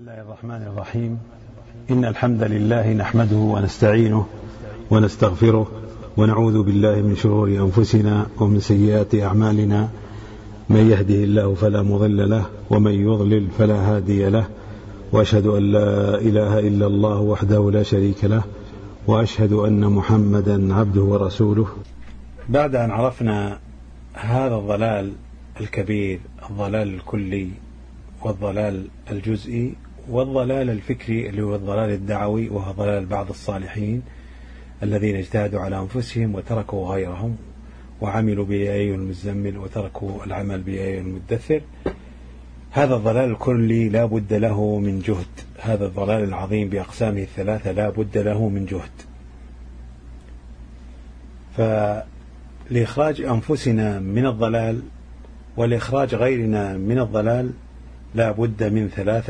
بسم الله الرحمن الرحيم. إن الحمد لله نحمده ونستعينه ونستغفره ونعوذ بالله من شرور أنفسنا ومن سيئات أعمالنا، من يهده الله فلا مضل له ومن يضلل فلا هادي له، وأشهد أن لا إله إلا الله وحده لا شريك له، وأشهد أن محمدا عبده ورسوله. بعد أن عرفنا هذا الضلال الكبير، الضلال الكلي والضلال الجزئي والضلال الفكري اللي هو الضلال الدعوي، وهو ضلال بعض الصالحين الذين اجتهدوا على أنفسهم وتركوا غيرهم وعملوا بأي المزمل وتركوا العمل بأي المدثر. هذا الضلال الكلي لا بد له من جهد، هذا الضلال العظيم بأقسامه الثلاثة لا بد له من جهد. فلإخراج أنفسنا من الضلال ولإخراج غيرنا من الضلال لا بد من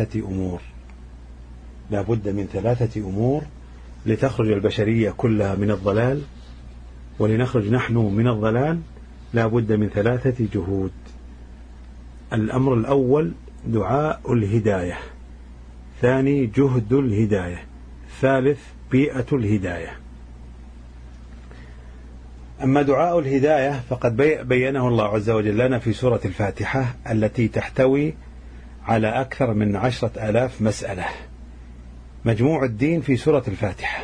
ثلاثة أمور لتخرج البشرية كلها من الضلال، ولنخرج نحن من الضلال لا بد من 3 جهود. الأمر الأول دعاء الهداية، ثاني جهد الهداية، ثالث بيئة الهداية. أما دعاء الهداية فقد بينه الله عز وجل لنا في سورة الفاتحة التي تحتوي على أكثر من 10,000 مسألة. مجموع الدين في سورة الفاتحة.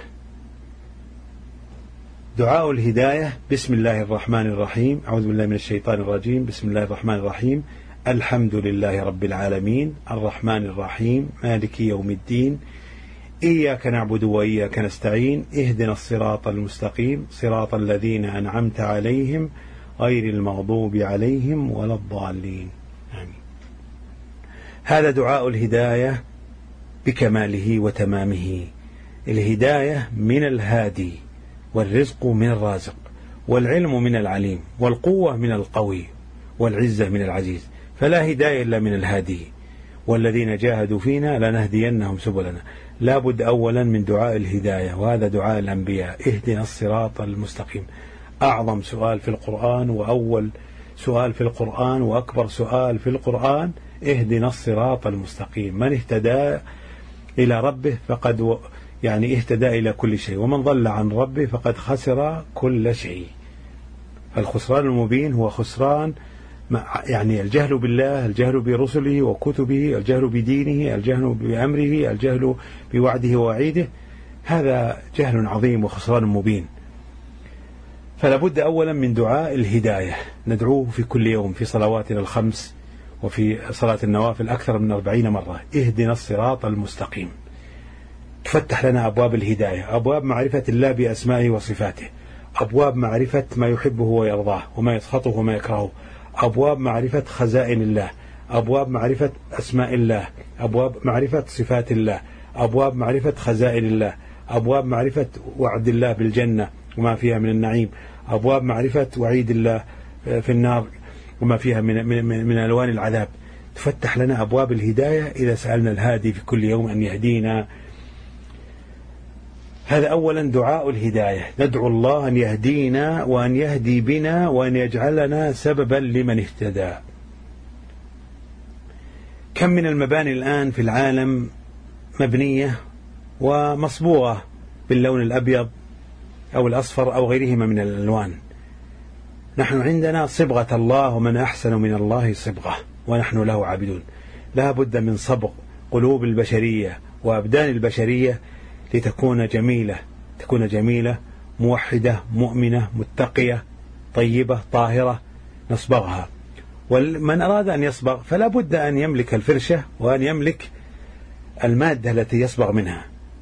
دعاء الهداية: بسم الله الرحمن الرحيم، أعوذ بالله من الشيطان الرجيم، بسم الله الرحمن الرحيم، الحمد لله رب العالمين، الرحمن الرحيم، مالك يوم الدين، إياك نعبد وإياك نستعين، اهدنا الصراط المستقيم، صراط الذين أنعمت عليهم غير المغضوب عليهم ولا الضالين. آمين. هذا دعاء الهداية بكماله وتمامه. الهداية من الهادي، والرزق من الرازق، والعلم من العليم، والقوة من القوي، والعزة من العزيز. فلا هداية إلا من الهادي، والذين جاهدوا فينا لنهدينهم سبلنا. لا بد أولا من دعاء الهداية، وهذا دعاء الأنبياء: اهدنا الصراط المستقيم. أعظم سؤال في القرآن، وأول سؤال في القرآن، وأكبر سؤال في القرآن: اهدنا الصراط المستقيم. من اهتدى إلى ربه فقد اهتدى إلى كل شيء، ومن ضل عن ربه فقد خسر كل شيء. الخسران المبين هو خسران الجهل بالله، الجهل برسله وكتبه، الجهل بدينه، الجهل بأمره، الجهل بوعده ووعيده. هذا جهل عظيم وخسران مبين. فلا بد أولا من دعاء الهداية، ندعوه في كل يوم في صلواتنا الخمس وفي صلاة النوافل أكثر من 40 مرة: اهدنا الصراط المستقيم. تفتح لنا أبواب الهداية، أبواب معرفة الله بأسمائه وصفاته، أبواب معرفة ما يحبه ويرضاه وما يسخطه وما يكرهه، أبواب معرفة خزائن الله، أبواب معرفة أسماء الله، أبواب معرفة صفات الله، أبواب معرفة خزائن الله، أبواب معرفة وعد الله بالجنة وما فيها من النعيم، أبواب معرفة وعيد الله في النار وما فيها من ألوان العذاب. تفتح لنا أبواب الهداية إذا سألنا الهادي في كل يوم أن يهدينا. هذا أولا دعاء الهداية، ندعو الله أن يهدينا وأن يهدي بنا وأن يجعلنا سببا لمن اهتدى. كم من المباني الآن في العالم مبنية ومصبوغة باللون الأبيض أو الأصفر أو غيرهما من الألوان. نحن عندنا صبغة الله، ومن أحسن من الله صبغة، ونحن له عابدون. لا بد من صبغ قلوب البشرية وأبدان البشرية لتكون جميلة، تكون جميلة، موحدة، مؤمنة، متقية، طيبة، طاهرة، نصبغها. ومن أراد أن يصبغ فلا بد أن يملك الفرشة وأن يملك المادة التي يصبغ منها.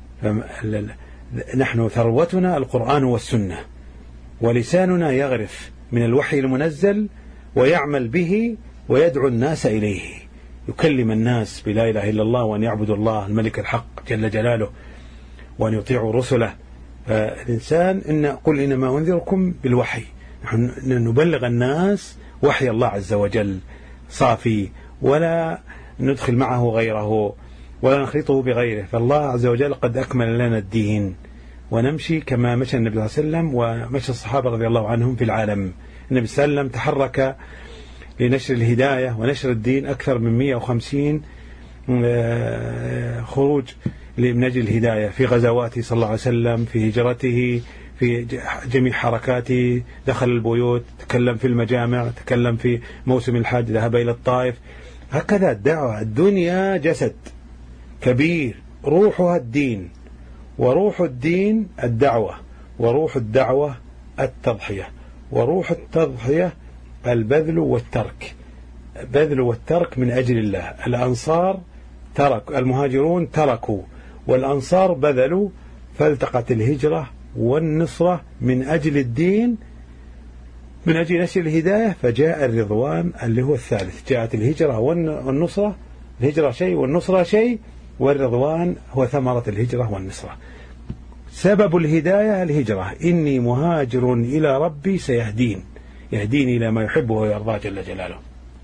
نحن ثروتنا القرآن والسنة، ولساننا يغرف من الوحي المنزل ويعمل به ويدعو الناس إليه، يكلم الناس بلا إله إلا الله، وأن يعبدوا الله الملك الحق جل جلاله، وأن يطيعوا رسله. فالإنسان قل إنما أنذركم بالوحي، نحن نبلغ الناس وحي الله عز وجل صافي، ولا ندخل معه غيره ولا نخلطه بغيره. فالله عز وجل قد أكمل لنا الدين، ونمشي كما مشى النبي صلى الله عليه وسلم ومشى الصحابة رضي الله عنهم في العالم. النبي صلى الله عليه وسلم تحرك لنشر الهداية ونشر الدين أكثر من 150 خروج من أجل الهداية في غزواته صلى الله عليه وسلم، في هجرته، في جميع حركاته، دخل البيوت، تكلم في المجامع، تكلم في موسم الحج، ذهب إلى الطائف. هكذا الدعوة. الدنيا جسد كبير روحها الدين، وروح الدين الدعوة، وروح الدعوة التضحية، وروح التضحية البذل والترك. بذل والترك من أجل الله. الأنصار المهاجرون تركوا، والأنصار بذلوا، فالتقت الهجرة والنصرة من أجل الدين، من أجل نشر الهداية، فجاء الرضوان اللي هو الثالث. جاءت الهجرة والنصرة، الهجرة شيء والنصرة شيء، والرضوان هو ثمرة الهجرة والنصرة. سبب الهداية الهجرة. إني مهاجر إلى ربي سيهدين، يهديني إلى ما يحبه ويرضاه جل جلاله.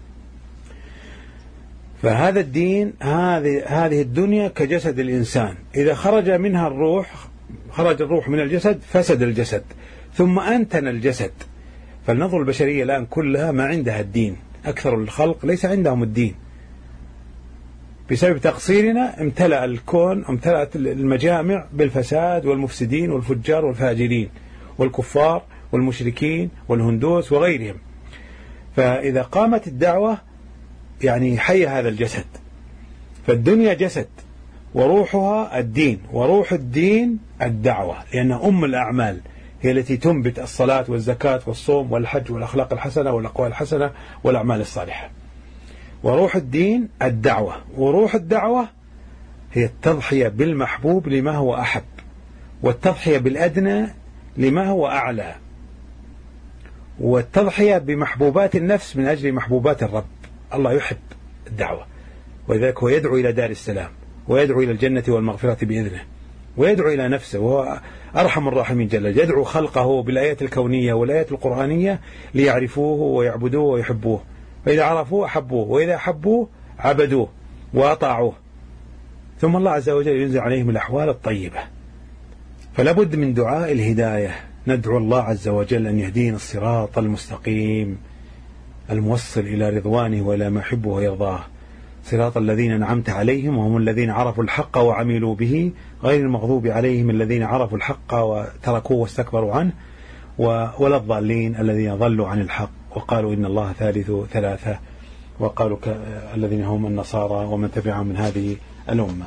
فهذا الدين، هذه الدنيا كجسد الإنسان، إذا خرج منها الروح، خرج الروح من الجسد فسد الجسد، ثم أنتن الجسد. فلنظر البشرية الآن كلها ما عندها الدين، أكثر الخلق ليس عندهم الدين. بسبب تقصيرنا امتلأ الكون، امتلأت المجامع بالفساد والمفسدين والفجار والفاجرين والكفار والمشركين والهندوس وغيرهم. فإذا قامت الدعوة يعني حي هذا الجسد. فالدنيا جسد وروحها الدين، وروح الدين الدعوة، لأن أم الأعمال هي التي تنبت الصلاة والزكاة والصوم والحج والأخلاق الحسنة والأقوال الحسنة والأعمال الصالحة. وروح الدين الدعوة، وروح الدعوة هي التضحية بالمحبوب لما هو أحب، والتضحية بالأدنى لما هو أعلى، والتضحية بمحبوبات النفس من أجل محبوبات الرب. الله يحب الدعوة، ولذلك هو يدعو إلى دار السلام، ويدعو إلى الجنة والمغفرة بإذنه، ويدعو إلى نفسه، وهو أرحم الراحمين جل. يدعو خلقه بالآيات الكونية والآيات القرآنية ليعرفوه ويعبدوه ويحبوه، فإذا عرفوه أحبوه، وإذا أحبوه عبدوه وأطاعوه. ثم الله عز وجل ينزل عليهم الأحوال الطيبة. فلا بد من دعاء الهداية. ندعو الله عز وجل أن يهدينا الصراط المستقيم الموصل إلى رضوانه وإلى ما يحبه ويرضاه، صراط الذين أنعمت عليهم وهم الذين عرفوا الحق وعملوا به، غير المغضوب عليهم الذين عرفوا الحق وتركوه واستكبروا عنه، ولا الضالين الذين ضلوا عن الحق وقالوا إن الله ثالث ثلاثة، وقالوا الذين هم النصارى ومن تبعهم من هذه الأمة.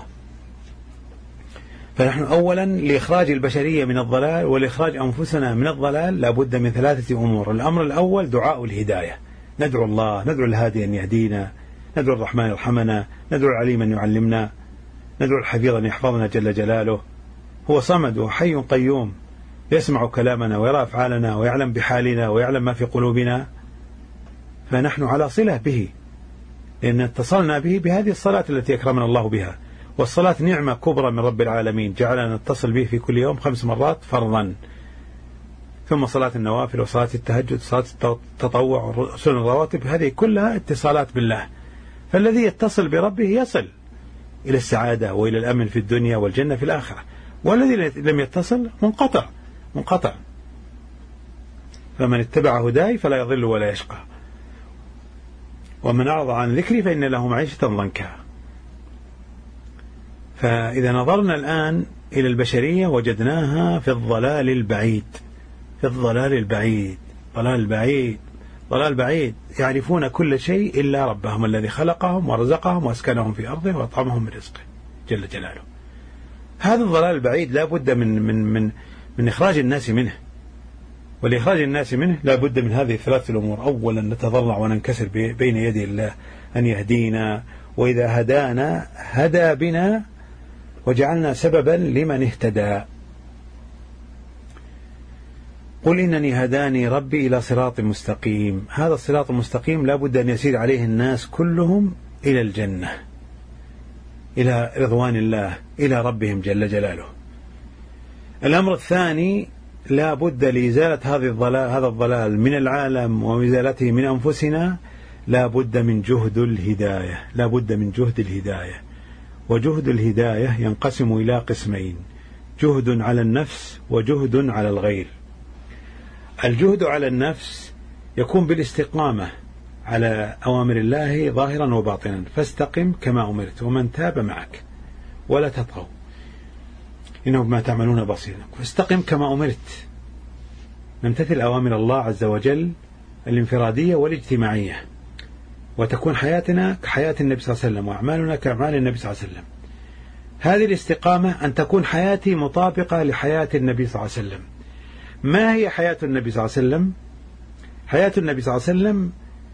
فنحن أولا لإخراج البشرية من الضلال ولإخراج أنفسنا من الضلال لابد من ثلاثة أمور. الأمر الأول دعاء الهداية. ندعو الله، ندعو الهادي أن يهدينا، ندعو الرحمن يرحمنا، ندعو العليم أن يعلمنا، ندعو الحفيظ أن يحفظنا جل جلاله. هو صمد وحي قيوم، يسمع كلامنا ويرى أفعالنا ويعلم بحالنا ويعلم ما في قلوبنا. فنحن على صلة به، لأن اتصلنا به بهذه الصلاة التي أكرمنا الله بها. والصلاة نعمة كبرى من رب العالمين، جعلنا نتصل به في كل يوم 5 مرات فرضا، ثم صلاة النوافل وصلاة التهجد، صلاة التطوع وسنن الرواتب، هذه كلها اتصالات بالله. فالذي يتصل بربه يصل إلى السعادة وإلى الأمن في الدنيا والجنة في الآخرة، والذي لم يتصل منقطع. فمن اتبع هداي فلا يضل ولا يشقى، ومن أعرض عن ذكري فإن له معيشة ضنكا. فإذا نظرنا الآن إلى البشرية وجدناها في الضلال البعيد، في الضلال البعيد، ضلال بعيد. يعرفون كل شيء إلا ربهم الذي خلقهم ورزقهم وأسكنهم في أرضه وأطعمهم من رزقه جل جلاله. هذا الضلال البعيد لا بد من إخراج الناس منه، ولإخراج الناس منه لا بد من هذه الثلاث الأمور. أولا نتضرع وننكسر بين يدي الله أن يهدينا، وإذا هدانا هدى بنا وجعلنا سببا لمن اهتدى. قل إنني هداني ربي إلى صراط مستقيم. هذا الصراط المستقيم لا بد أن يسير عليه الناس كلهم إلى الجنة، إلى رضوان الله، إلى ربهم جل جلاله. الأمر الثاني لا بد لإزالة هذا الضلال من العالم وإزالته من أنفسنا، لا بد من جهد الهداية، لا بد من جهد الهداية. وجهد الهداية ينقسم إلى قسمين: جهد على النفس وجهد على الغير. الجهد على النفس يكون بالاستقامة على أوامر الله ظاهرا وباطنا، فاستقم كما أمرت ومن تاب معك. ولا تطغوا إنه بما تعملون بصير. فاستقم كما أمرت، نمتثل أوامر الله عز وجل الانفرادية والاجتماعية، وتكون حياتنا كحياة النبي صلى الله عليه وسلم وأعمالنا كأعمال النبي صلى الله عليه وسلم. هذه الاستقامة أن تكون حياتي مطابقة لحياة النبي صلى الله عليه وسلم. ما هي حياة النبي صلى الله عليه وسلم؟ حياة النبي صلى الله عليه وسلم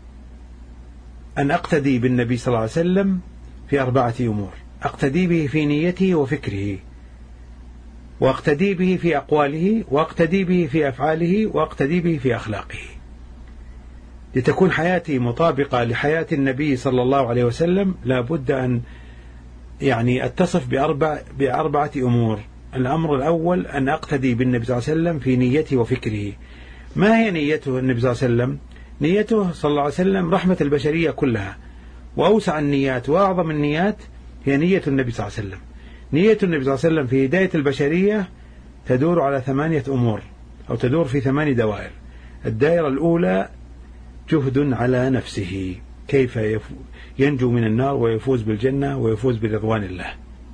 أن أقتدي بالنبي صلى الله عليه وسلم في 4 أمور: أقتدي به في نيته وفكره، وأقتدي به في أقواله، وأقتدي به في أفعاله، وأقتدي به في أخلاقه. لتكون حياتي مطابقة لحياة النبي صلى الله عليه وسلم لا بد أن أتصف بأربعة أمور. الأمر الأول أن أقتدي بالنبي صلى الله عليه وسلم في نيته وفكره. ما هي نيته النبي صلى الله عليه وسلم؟ نيته صلى الله عليه وسلم رحمة البشرية كلها، وأوسع النيات وأعظم النيات هي نية النبي صلى الله عليه وسلم. نية النبي صلى الله عليه وسلم في هداية البشرية تدور على 8 أمور، أو تدور في 8 دوائر. الدائرة الأولى جهد على نفسه، كيف ينجو من النار ويفوز بالجنة ويفوز برضوان الله.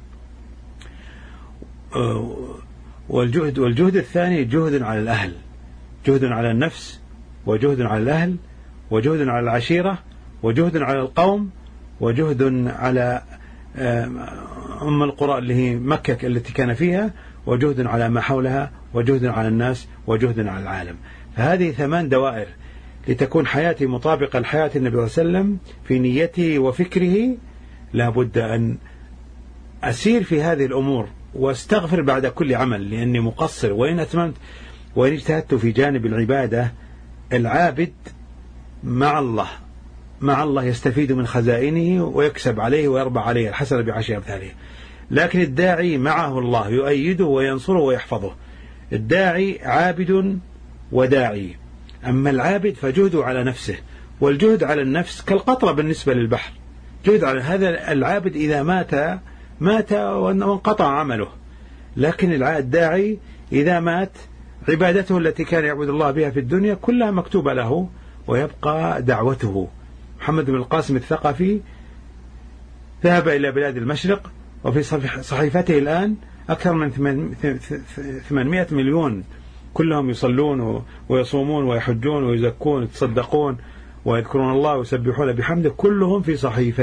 والجهد الثاني جهد على الأهل، جهد على النفس، وجهد على الأهل، وجهد على العشيرة، وجهد على القوم، وجهد على أم القرى اللي هي مكة التي كان فيها، وجهد على ما حولها، وجهد على الناس، وجهد على العالم. فهذه 8 دوائر. لتكون حياتي مطابقة لحياة النبي صلى الله عليه وسلم في نيته وفكره لا بد أن أسير في هذه الأمور واستغفر بعد كل عمل لأني مقصر. وإن أتممت وإن اجتهدت في جانب العبادة، العابد مع الله يستفيد من خزائنه ويكسب عليه ويربع عليه الحسنة ب10 أمثالها. لكن الداعي معه الله يؤيده وينصره ويحفظه. الداعي عابد وداعي. أما العابد فجهده على نفسه، والجهد على النفس كالقطرة بالنسبة للبحر. جهد على هذا العابد إذا مات وانقطع عمله. لكن الداعي إذا مات عبادته التي كان يعبد الله بها في الدنيا كلها مكتوبة له، ويبقى دعوته. محمد بن القاسم الثقفي ذهب إلى بلاد المشرق، وفي صحيفته الآن أكثر من 800 مليون، كلهم يصلون ويصومون ويحجون ويزكون ويتصدقون ويذكرون الله ويسبحون بحمده، كلهم في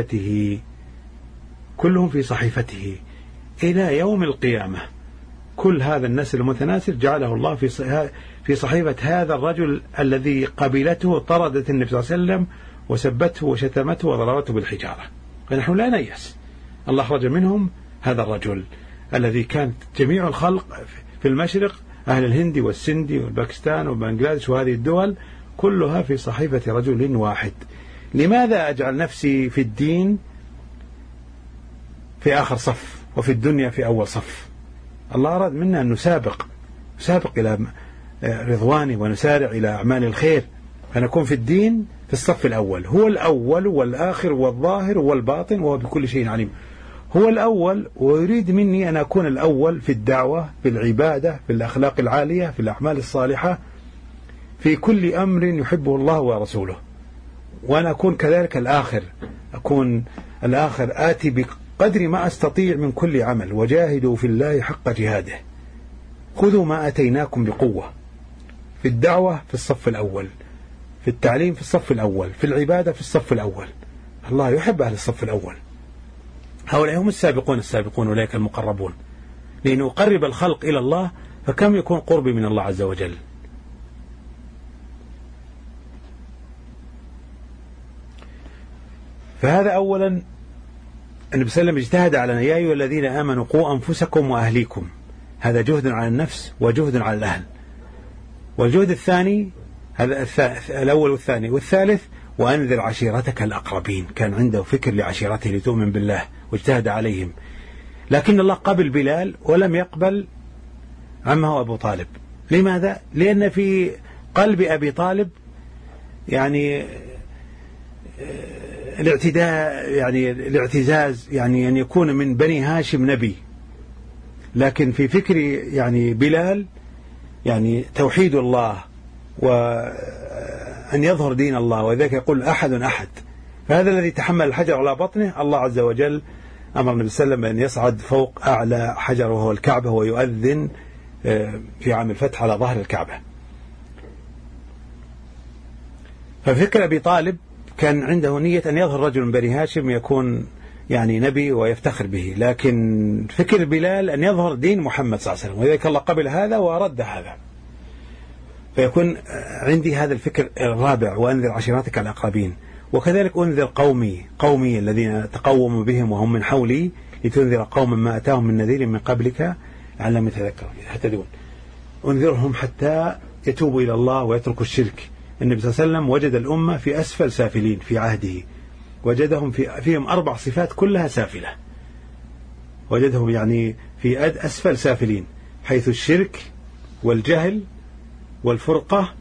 صحيفته إلى يوم القيامة. كل هذا النسل المتناسل جعله الله في صحيفة هذا الرجل الذي قبيلته طردت النبي صلى الله عليه وسلم وسبته وشتمته وضربته بالحجارة. فنحن لا نيأس. الله أخرج منهم هذا الرجل الذي كانت جميع الخلق في المشرق، أهل الهند والسندي والباكستان وبنغلاديش وهذه الدول كلها في صحيفة رجل واحد. لماذا أجعل نفسي في الدين في آخر صف وفي الدنيا في أول صف؟ الله أراد منا أن نسابق إلى رضوانه ونسارع إلى أعمال الخير، فنكون في الدين في الصف الأول. هو الأول والآخر والظاهر والباطن وهو بكل شيء عليم. هو الأول ويريد مني أن أكون الأول في الدعوة، في العبادة، في الأخلاق العالية، في الأعمال الصالحة، في كل أمر يحبه الله ورسوله. وأنا أكون كذلك الآخر، أكون الآخر آتي بقدر ما أستطيع من كل عمل. وجاهدوا في الله حق جهاده، خذوا ما أتيناكم بقوة. في الدعوة في الصف الأول، في التعليم في الصف الأول، في العبادة في الصف الأول. الله يحب أهل الصف الأول. هؤلاء هم السابقون أولئك المقربون. لأنه قرب الخلق إلى الله، فكم يكون قربي من الله عز وجل. فهذا أولا النبي صلى الله عليه وسلم اجتهد على يا أيها الذين آمنوا قوا أنفسكم وأهليكم. هذا جهد على النفس وجهد على الأهل. والجهد الثاني هذا الأول والثاني والثالث وأنذر عشيرتك الأقربين. كان عنده فكر لعشيرته لتؤمن بالله واجتهد عليهم. لكن الله قبل بلال ولم يقبل عمه أبو طالب. لماذا؟ لأن في قلب أبي طالب الاعتزاز أن يكون من بني هاشم نبي. لكن في فكر بلال توحيد الله وأن يظهر دين الله، وذلك يقول أحد. فهذا الذي تحمل الحجر على بطنه الله عز وجل أمر النبي صلى الله عليه وسلم أن يصعد فوق أعلى حجر وهو الكعبة ويؤذن في عام الفتح على ظهر الكعبة. ففكر أبي طالب كان عنده نية أن يظهر رجل من بني هاشم يكون يعني نبي ويفتخر به، لكن فكر بلال أن يظهر دين محمد صلى الله عليه وسلم، وذلك الله قبل هذا ورد هذا. فيكون عندي هذا الفكر الرابع، وأنذر عشيرتك الأقربين. وكذلك أنذر قومي الذين تقوموا بهم وهم من حولي لتنذر قوما ما أتاهم من نذير من قبلك لعلهم يهتدون. أنذرهم حتى يتوبوا إلى الله ويتركوا الشرك. النبي صلى الله عليه وسلم وجد الأمة في أسفل سافلين في عهده، وجدهم فيهم 4 صفات كلها سافلة، وجدهم يعني في أسفل سافلين، حيث الشرك والجهل والفرقة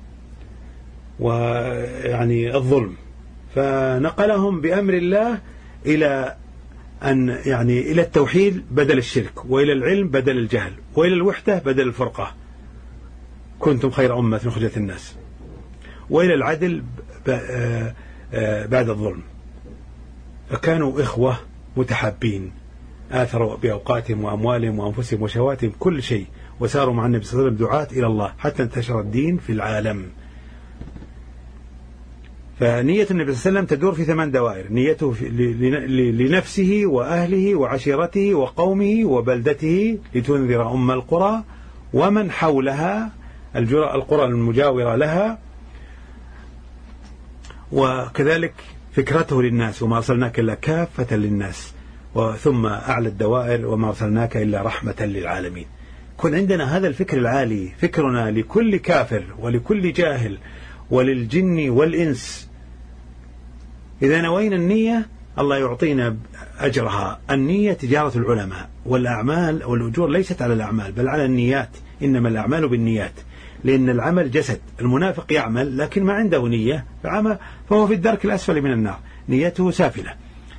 ويعني الظلم. فنقلهم بأمر الله إلى أن يعني إلى التوحيد بدل الشرك، وإلى العلم بدل الجهل، وإلى الوحدة بدل الفرقة، كنتم خير أمة أخرجت الناس، وإلى العدل بعد الظلم. فكانوا إخوة متحابين، آثروا بأوقاتهم وأموالهم وأنفسهم وشهواتهم كل شيء، وساروا مع النبي صلى الله عليه وسلم دعاة إلى الله حتى انتشر الدين في العالم. فنية النبي صلى الله عليه وسلم تدور في 8 دوائر: نيته لنفسه وأهله وعشيرته وقومه وبلدته لتنذر أم القرى ومن حولها، القرى المجاورة لها، وكذلك فكرته للناس: وما أرسلناك إلا كافة للناس، وثم أعلى الدوائر: وما أرسلناك إلا رحمة للعالمين. كن عندنا هذا الفكر العالي، فكرنا لكل كافر ولكل جاهل وللجن والإنس. إذا نوينا النية الله يعطينا أجرها. النية تجارة العلماء، والأعمال والأجور ليست على الأعمال بل على النيات، إنما الأعمال بالنيات، لأن العمل جسد. المنافق يعمل لكن ما عنده نية فهو في الدرك الأسفل من النار، نيته سافلة.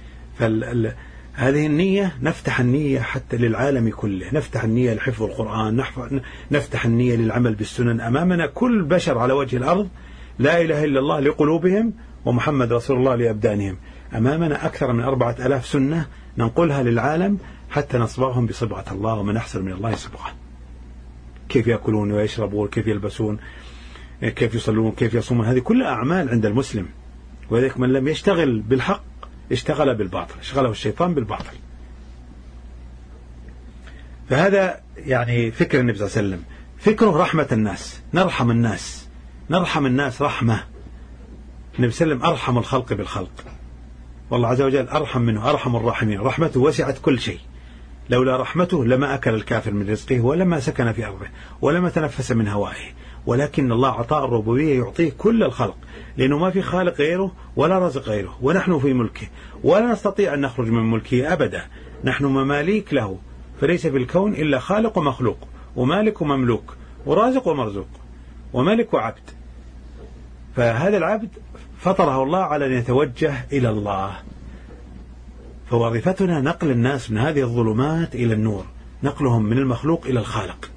هذه النية نفتح النية حتى للعالم كله، نفتح النية لحفظ القرآن، نفتح النية للعمل بالسنن. أمامنا كل بشر على وجه الأرض لا إله إلا الله لقلوبهم ومحمد رسول الله لأبدانهم. أمامنا أكثر من 4000 سنة ننقلها للعالم حتى نصبغهم بصبغة الله، ومن أحسن من الله صبغة. كيف يأكلون ويشربون، كيف يلبسون، كيف يصلون، كيف يصومون، هذه كلها أعمال عند المسلم. وذلك من لم يشتغل بالحق اشتغل بالباطل، اشتغله الشيطان بالباطل. فهذا يعني فكر النبي صلى الله عليه وسلم، فكره رحمة الناس، نرحم الناس رحمة. النبي صلى الله عليه وسلم أرحم الخلق بالخلق، والله عز وجل أرحم منه، أرحم الراحمين. رحمته وسعت كل شيء، لولا رحمته لما أكل الكافر من رزقه ولما سكن في أرضه ولما تنفس من هوائه. ولكن الله عطاء الربوبية يعطيه كل الخلق، لأنه ما في خالق غيره ولا رزق غيره، ونحن في ملكه ولا نستطيع أن نخرج من ملكه أبدا. نحن مماليك له، فليس في الكون إلا خالق ومخلوق، ومالك ومملوك، ورازق ومرزوق، وملك وعبد. فهذا العبد فطره الله على أن يتوجه إلى الله. فوظيفتنا نقل الناس من هذه الظلمات إلى النور، نقلهم من المخلوق إلى الخالق.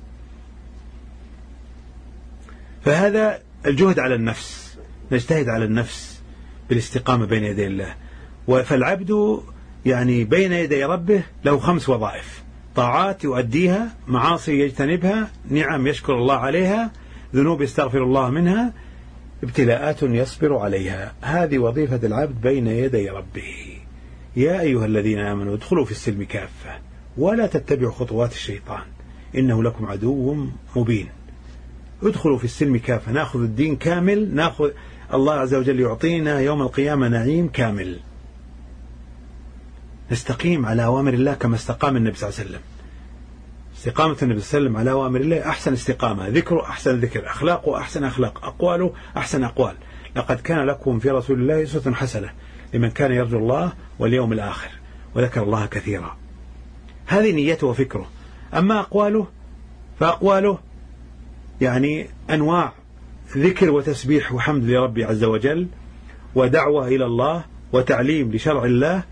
فهذا الجهد على النفس، نجتهد على النفس بالاستقامة بين يدي الله. فالعبد يعني بين يدي ربه له 5 وظائف: طاعات يؤديها، معاصي يجتنبها، نعم يشكر الله عليها، ذنوب يستغفر الله منها، ابتلاءات يصبر عليها. هذه وظيفة العبد بين يدي ربه. يا أيها الذين آمنوا ادخلوا في السلم كافة ولا تتبعوا خطوات الشيطان إنه لكم عدو مبين. ادخلوا في السلم كافة، نأخذ الدين كامل، نأخذ الله عز وجل يعطينا يوم القيامة نعيم كامل. نستقيم على أوامر الله كما استقام النبي صلى الله عليه وسلم. استقامة النبي صلى الله عليه وسلم على أوامر الله أحسن استقامة، ذكره أحسن ذكر، أخلاقه أحسن أخلاق، أقواله أحسن أقوال. لقد كان لكم في رسول الله أسوة حسنة لمن كان يرجو الله واليوم الآخر وذكر الله كثيرا. هذه نيته وفكره. أما أقواله فأقواله يعني أنواع ذكر وتسبيح وحمد لربي عز وجل، ودعوة إلى الله، وتعليم لشرع الله،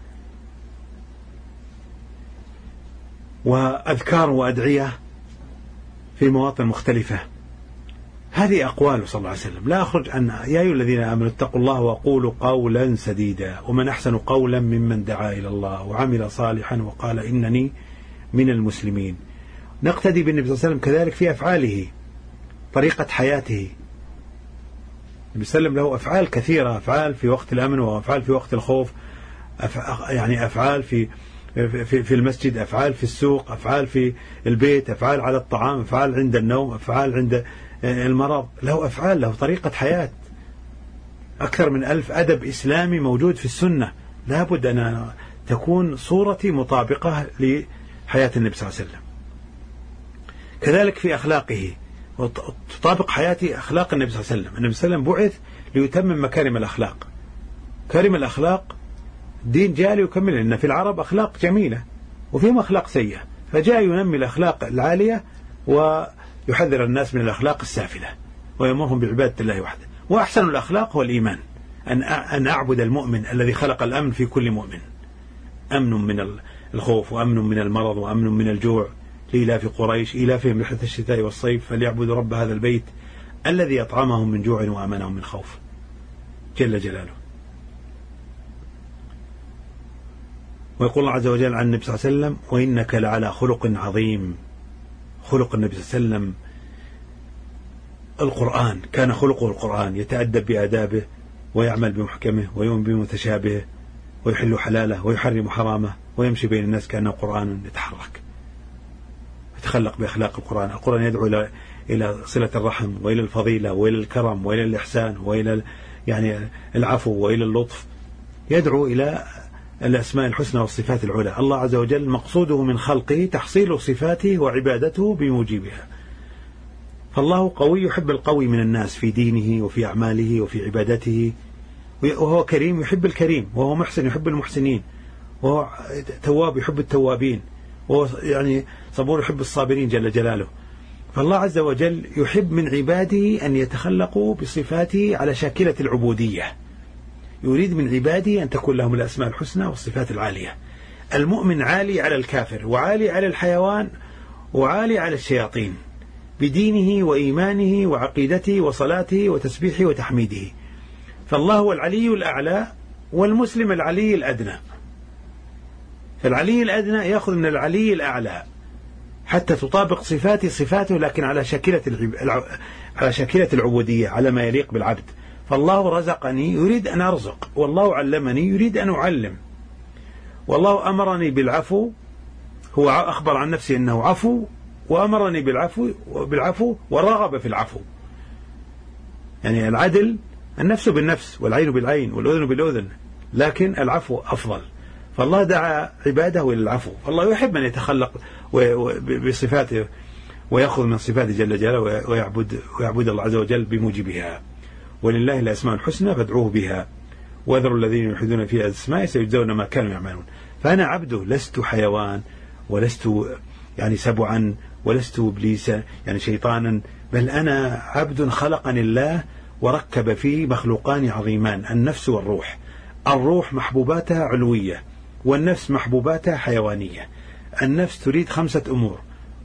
وأذكار وأدعية في مواطن مختلفة. هذه أقواله صلى الله عليه وسلم. لا أخرج عن يا أيها الذين آمنوا اتقوا الله وقولوا قولا سديدا ومن أحسن قولا ممن دعا إلى الله وعمل صالحا وقال إنني من المسلمين. نقتدي بالنبي صلى الله عليه وسلم كذلك في أفعاله، طريقة حياته. النبي صلى الله عليه وسلم له أفعال كثيرة، أفعال في وقت الأمن وأفعال في وقت الخوف، يعني أفعال في المسجد، أفعال في السوق، أفعال في البيت، أفعال على الطعام، أفعال عند النوم، أفعال عند المرض. له أفعال، له طريقة حياة. أكثر من 1000 أدب إسلامي موجود في السنة، لابد أن تكون صورتي مطابقة لحياة النبي صلى الله عليه وسلم. كذلك في أخلاقه، وتطابق حياتي أخلاق النبي صلى الله عليه وسلم. النبي صلى الله عليه وسلم بعث ليتمم مكارم الأخلاق. كارم الأخلاق دين جاء ليكمل، لأن في العرب أخلاق جميلة وفيهم أخلاق سيئة، فجاء ينمي الأخلاق العالية ويحذر الناس من الأخلاق السافلة ويأمرهم بعبادة الله وحده. وأحسن الأخلاق هو الإيمان، أن أعبد المؤمن الذي خلق الأمن في كل مؤمن، أمن من الخوف وأمن من المرض وأمن من الجوع، لإيلاف قريش إيلافهم رحلة الشتاء والصيف فليعبدوا رب هذا البيت الذي أطعمهم من جوع وآمنهم من خوف جل جلاله. ويقول الله عز وجل عن النبي صلى الله عليه وسلم وإنك لعلى خلق عظيم. خلق النبي صلى الله عليه وسلم القرآن، كان خلقه القرآن، يتأدب بآدابه ويعمل بمحكمه ويؤمن بمتشابهه ويحل حلاله ويحرم حرامه ويمشي بين الناس كأنه قرآن يتحرك، يتخلق بأخلاق القرآن. القرآن يدعو إلى صلة الرحم وإلى الفضيلة وإلى الكرم وإلى الإحسان وإلى يعني العفو وإلى اللطف، يدعو إلى الأسماء الحسنى والصفات العلى. الله عز وجل مقصوده من خلقه تحصيل صفاته وعبادته بموجبها. فالله قوي يحب القوي من الناس في دينه وفي أعماله وفي عبادته، وهو كريم يحب الكريم، وهو محسن يحب المحسنين، وهو تواب يحب التوابين، وهو يعني صبور يحب الصابرين جل جلاله. فالله عز وجل يحب من عباده أن يتخلقوا بصفاته على شاكلة العبودية، يريد من عباده أن تكون لهم الأسماء الحسنى والصفات العالية. المؤمن عالي على الكافر وعالي على الحيوان وعالي على الشياطين بدينه وإيمانه وعقيدته وصلاته وتسبيحه وتحميده. فالله هو العلي الأعلى والمسلم العلي الأدنى، فالعلي الأدنى يأخذ من العلي الأعلى حتى تطابق صفاته لكن على شاكلة العبودية، على ما يليق بالعبد. فالله رزقني يريد أن أرزق، والله علمني يريد أن أعلم، والله أمرني بالعفو، هو أخبر عن نفسه أنه عفو وأمرني بالعفو ورغب في العفو. يعني العدل النفس بالنفس والعين بالعين والأذن بالأذن، لكن العفو أفضل. فالله دعا عباده إلى العفو، فالله يحب أن يتخلق بصفاته ويأخذ من صفاته جل جلاله ويعبد الله عز وجل بموجبها. ولله الأسماء الحسنى فادعوه بها وذروا الذين يلحدون في أسمائه سيجزون ما كانوا يعملون. فأنا عبده، لست حيوان ولست يعني سبعا ولست إبليسا يعني شيطانا، بل أنا عبد خلقني الله وركب فيه مخلوقان عظيمان، النفس والروح. الروح محبوباتها علوية والنفس محبوباتها حيوانية. النفس تريد 5 أمور،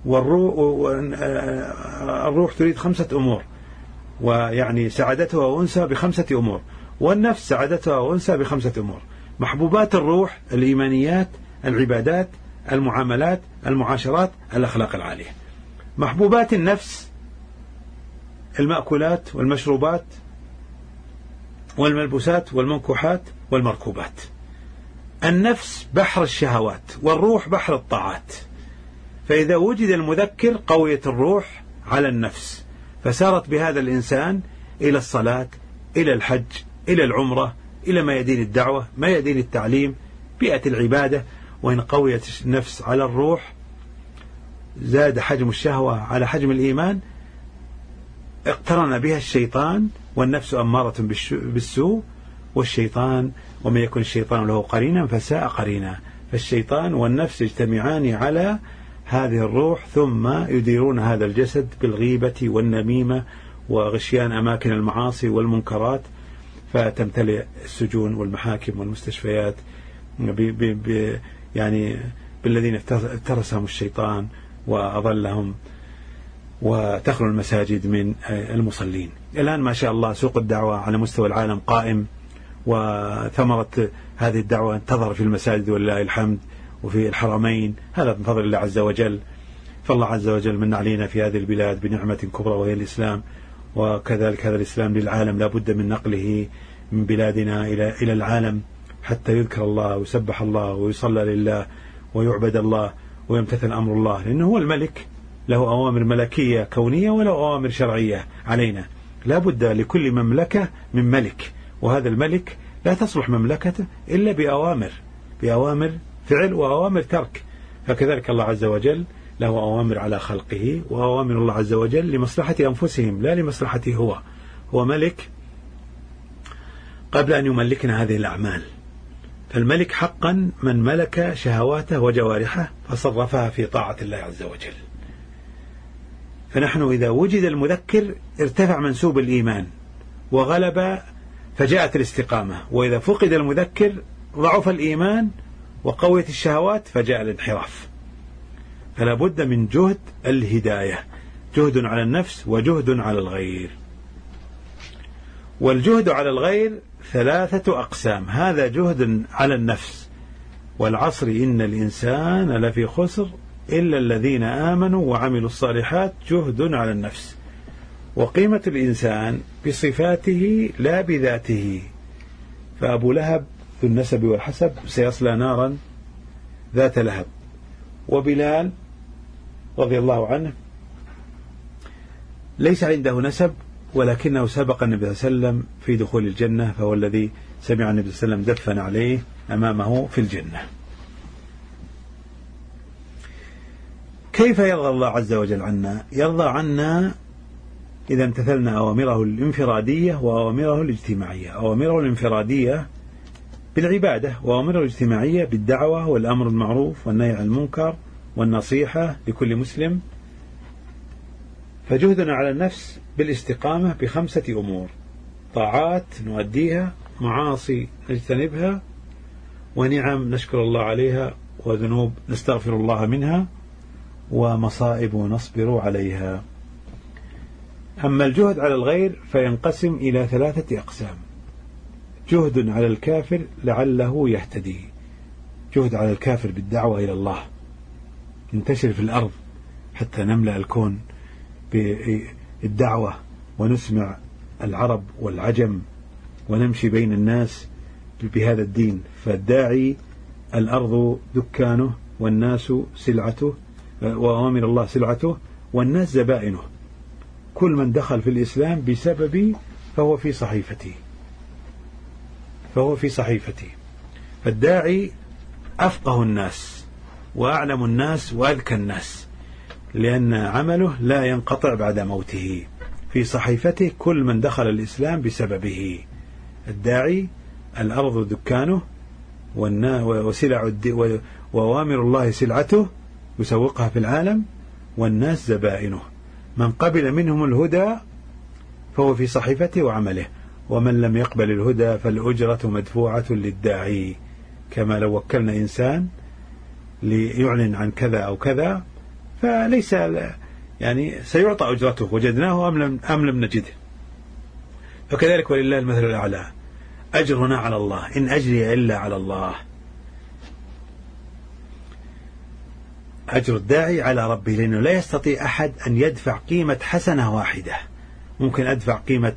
والروح تريد 5 أمور، ويعني سعادتها وأنسها ب5 أمور، والنفس سعادتها وأنسها ب5 أمور. محبوبات الروح الإيمانيات، العبادات، المعاملات، المعاشرات، الأخلاق العالية. محبوبات النفس المأكولات والمشروبات والملبوسات والمنكوحات والمركوبات. النفس بحر الشهوات والروح بحر الطاعات، فإذا وجد المذكر قويت الروح على النفس، فسارت بهذا الإنسان إلى الصلاة، إلى الحج، إلى العمرة، إلى ما يدين الدعوة، ما يدين التعليم، بيئة العبادة. وإن قويت النفس على الروح زاد حجم الشهوة على حجم الإيمان، اقترن بها الشيطان، والنفس أمارة بالسوء، والشيطان وما يكون الشيطان له قرينا فساء قرينا. فالشيطان والنفس يجتمعان على هذه الروح ثم يديرون هذا الجسد بالغيبة والنميمة وغشيان أماكن المعاصي والمنكرات، فتمتلئ السجون والمحاكم والمستشفيات يعني بالذين افترسهم الشيطان وأضلهم وتخلو المساجد من المصلين. الآن ما شاء الله سوق الدعوة على مستوى العالم قائم، وثمرة هذه الدعوة تظهر في المساجد ولله الحمد وفي الحرمين، هذا من فضل الله عز وجل. فالله عز وجل من علينا في هذه البلاد بنعمة كبرى وهي الإسلام، وكذلك هذا الإسلام للعالم لا بد من نقله من بلادنا إلى العالم حتى يذكر الله ويسبح الله ويصلى لله ويعبد الله ويمتثل أمر الله، لأنه هو الملك، له أوامر ملكية كونية وله أوامر شرعية علينا. لا بد لكل مملكة من ملك، وهذا الملك لا تصلح مملكته إلا بأوامر فعل وأوامر ترك. فكذلك الله عز وجل له أوامر على خلقه، وأوامر الله عز وجل لمصلحة أنفسهم لا لمصلحته هو ملك قبل أن يملكنا هذه الأعمال. فالملك حقا من ملك شهواته وجوارحه فصرفها في طاعة الله عز وجل. فنحن إذا وجد المذكر ارتفع منسوب الإيمان وغلب فجاءت الاستقامة، وإذا فقد المذكر ضعف الإيمان وقويت الشهوات فجاء الانحراف. فلا بد من جهد الهداية، جهد على النفس وجهد على الغير. والجهد على الغير 3 أقسام. هذا جهد على النفس: والعصر إن الإنسان لفي خسر إلا الذين آمنوا وعملوا الصالحات، جهد على النفس. وقيمة الإنسان بصفاته لا بذاته. فأبو لهب ذو النسب والحسب سيصلى نارا ذات لهب. وبلال رضي الله عنه ليس عنده نسب ولكنه سبق النبي صلى الله عليه وسلم في دخول الجنة، فهو الذي سمع النبي صلى الله عليه وسلم دفن عليه أمامه في الجنة. كيف يرضى الله عز وجل عنا؟ يرضى عنا إذا امتثلنا أوامره الانفرادية وأوامره الاجتماعية. أوامره الانفرادية بالعبادة، وأوامره الاجتماعية بالدعوة والأمر المعروف والنهي عن المنكر والنصيحة لكل مسلم. فجهدنا على النفس بالاستقامة ب5 أمور: طاعات نؤديها، معاصي نجتنبها، ونعم نشكر الله عليها، وذنوب نستغفر الله منها، ومصائب نصبر عليها. أما الجهد على الغير فينقسم إلى 3 أقسام: جهد على الكافر لعله يهتدي، جهد على الكافر بالدعوة إلى الله، ننتشر في الأرض حتى نملأ الكون بالدعوة ونسمع العرب والعجم ونمشي بين الناس بهذا الدين. فالداعي الأرض دكانه والناس سلعته، وأوامر الله سلعته والناس زبائنه. كل من دخل في الإسلام بسببي فهو في صحيفتي. فالداعي أفقه الناس وأعلم الناس وأذكى الناس، لأن عمله لا ينقطع بعد موته. في صحيفته كل من دخل الإسلام بسببه. الداعي الأرض دكانه وأوامر الله سلعته يسوقها في العالم، والناس زبائنه. من قبل منهم الهدى فهو في صحيفته وعمله، ومن لم يقبل الهدى فالأجرة مدفوعة للداعي. كما لو وكلنا إنسان ليعلن عن كذا أو كذا فليس سيعطى أجرته وجدناه أم لم نجده. فكذلك ولله المثل الأعلى، أجرنا على الله، إن أجري إلا على الله. أجر الداعي على ربه، لأنه لا يستطيع أحد أن يدفع قيمة حسنة واحدة. ممكن أدفع قيمة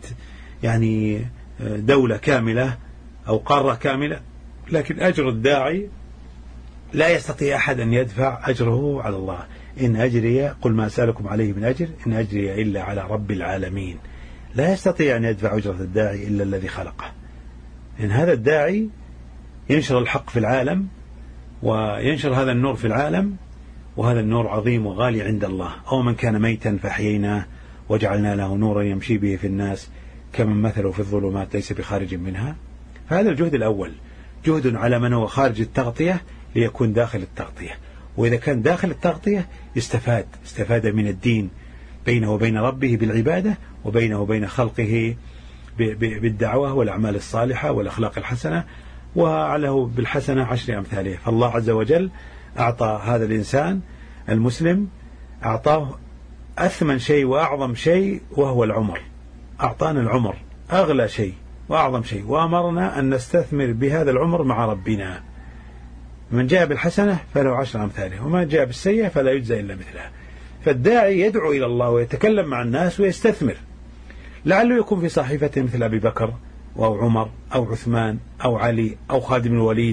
دولة كاملة أو قارة كاملة، لكن أجر الداعي لا يستطيع أحد أن يدفع أجره على الله. إن أجري، قل ما أسألكم عليه من أجر، إن أجري إلا على رب العالمين. لا يستطيع أن يدفع أجرة الداعي إلا الذي خلقه. إن هذا الداعي ينشر الحق في العالم وينشر هذا النور في العالم، وهذا النور عظيم وغالي عند الله. أو من كان ميتا فأحييناه وجعلنا له نورا يمشي به في الناس كمن مثله في الظلمات ليس بخارج منها. فهذا الجهد الأول، جهد على من هو خارج التغطية ليكون داخل التغطية. وإذا كان داخل التغطية استفاد من الدين بينه وبين ربه بالعبادة، وبينه وبين خلقه بالدعوة والأعمال الصالحة والأخلاق الحسنة، وعله بالحسنة 10 أمثالها. فالله عز وجل أعطى هذا الإنسان المسلم، أعطاه أثمن شيء وأعظم شيء وهو العمر. أعطانا العمر أغلى شيء وأعظم شيء، وأمرنا أن نستثمر بهذا العمر مع ربنا. من جاء بالحسنة فله 10 أمثالها، ومن جاء بالسيئة فلا يجزى إلا مثلها. فالداعي يدعو إلى الله ويتكلم مع الناس ويستثمر، لعله يكون في صحيفته مثل أبي بكر أو عمر أو عثمان أو علي أو خالد بن الوليد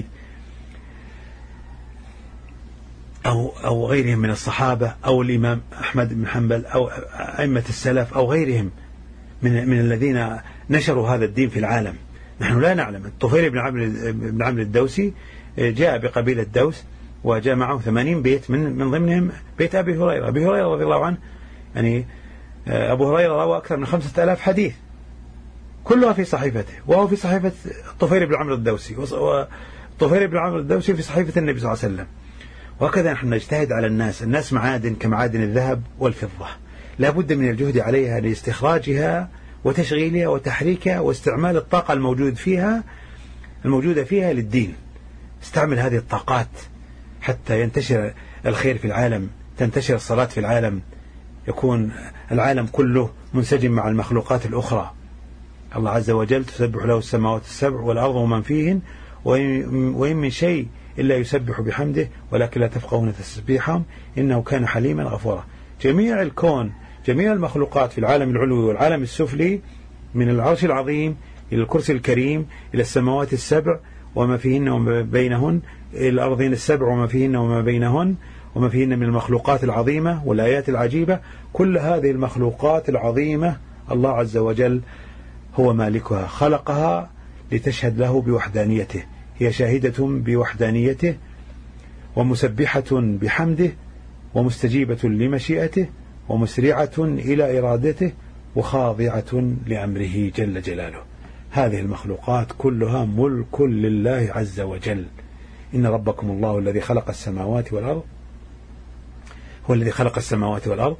أو غيرهم من الصحابة، أو الإمام أحمد بن حنبل، أو أئمة السلف، أو غيرهم من الذين نشروا هذا الدين في العالم. نحن لا نعلم. الطفيل بن عمرو الدوسي جاء بقبيلة دوس، وجاء معه 80 بيت، من ضمنهم بيت أبي هريرة. أبي هريرة رضي الله عنه، يعني أبو هريرة روى أكثر من 5000 حديث كلها في صحيفته، وهو في صحيفة الطفيل بن عمرو الدوسي، والطفيل بن عمرو الدوسي في صحيفة النبي صلى الله عليه وسلم. وهكذا نحن نجتهد على الناس معادن كمعادن الذهب والفضة، لا بد من الجهد عليها لاستخراجها وتشغيلها وتحريكها واستعمال الطاقة الموجودة فيها للدين. استعمل هذه الطاقات حتى ينتشر الخير في العالم، تنتشر الصلاة في العالم، يكون العالم كله منسجم مع المخلوقات الأخرى. الله عز وجل تسبح له السماوات السبع والأرض ومن فيهن وإن من شيء إلا يسبح بحمده ولكن لا تفقهون تسبيحهم إنه كان حليما غفورا. جميع الكون، جميع المخلوقات في العالم العلوي والعالم السفلي، من العرش العظيم إلى الكرسي الكريم إلى السماوات السبع وما فيهن وما بينهن، إلى الأرضين السبع وما فيهن وما بينهن وما فيهن من المخلوقات العظيمة والآيات العجيبة، كل هذه المخلوقات العظيمة الله عز وجل هو مالكها، خلقها لتشهد له بوحدانيته، هي شاهدة بوحدانيته ومسبحة بحمده ومستجيبة لمشيئته ومسرعة إلى إرادته وخاضعة لأمره جل جلاله. هذه المخلوقات كلها ملك لله عز وجل. إن ربكم الله الذي خلق السماوات والأرض، هو الذي خلق السماوات والأرض،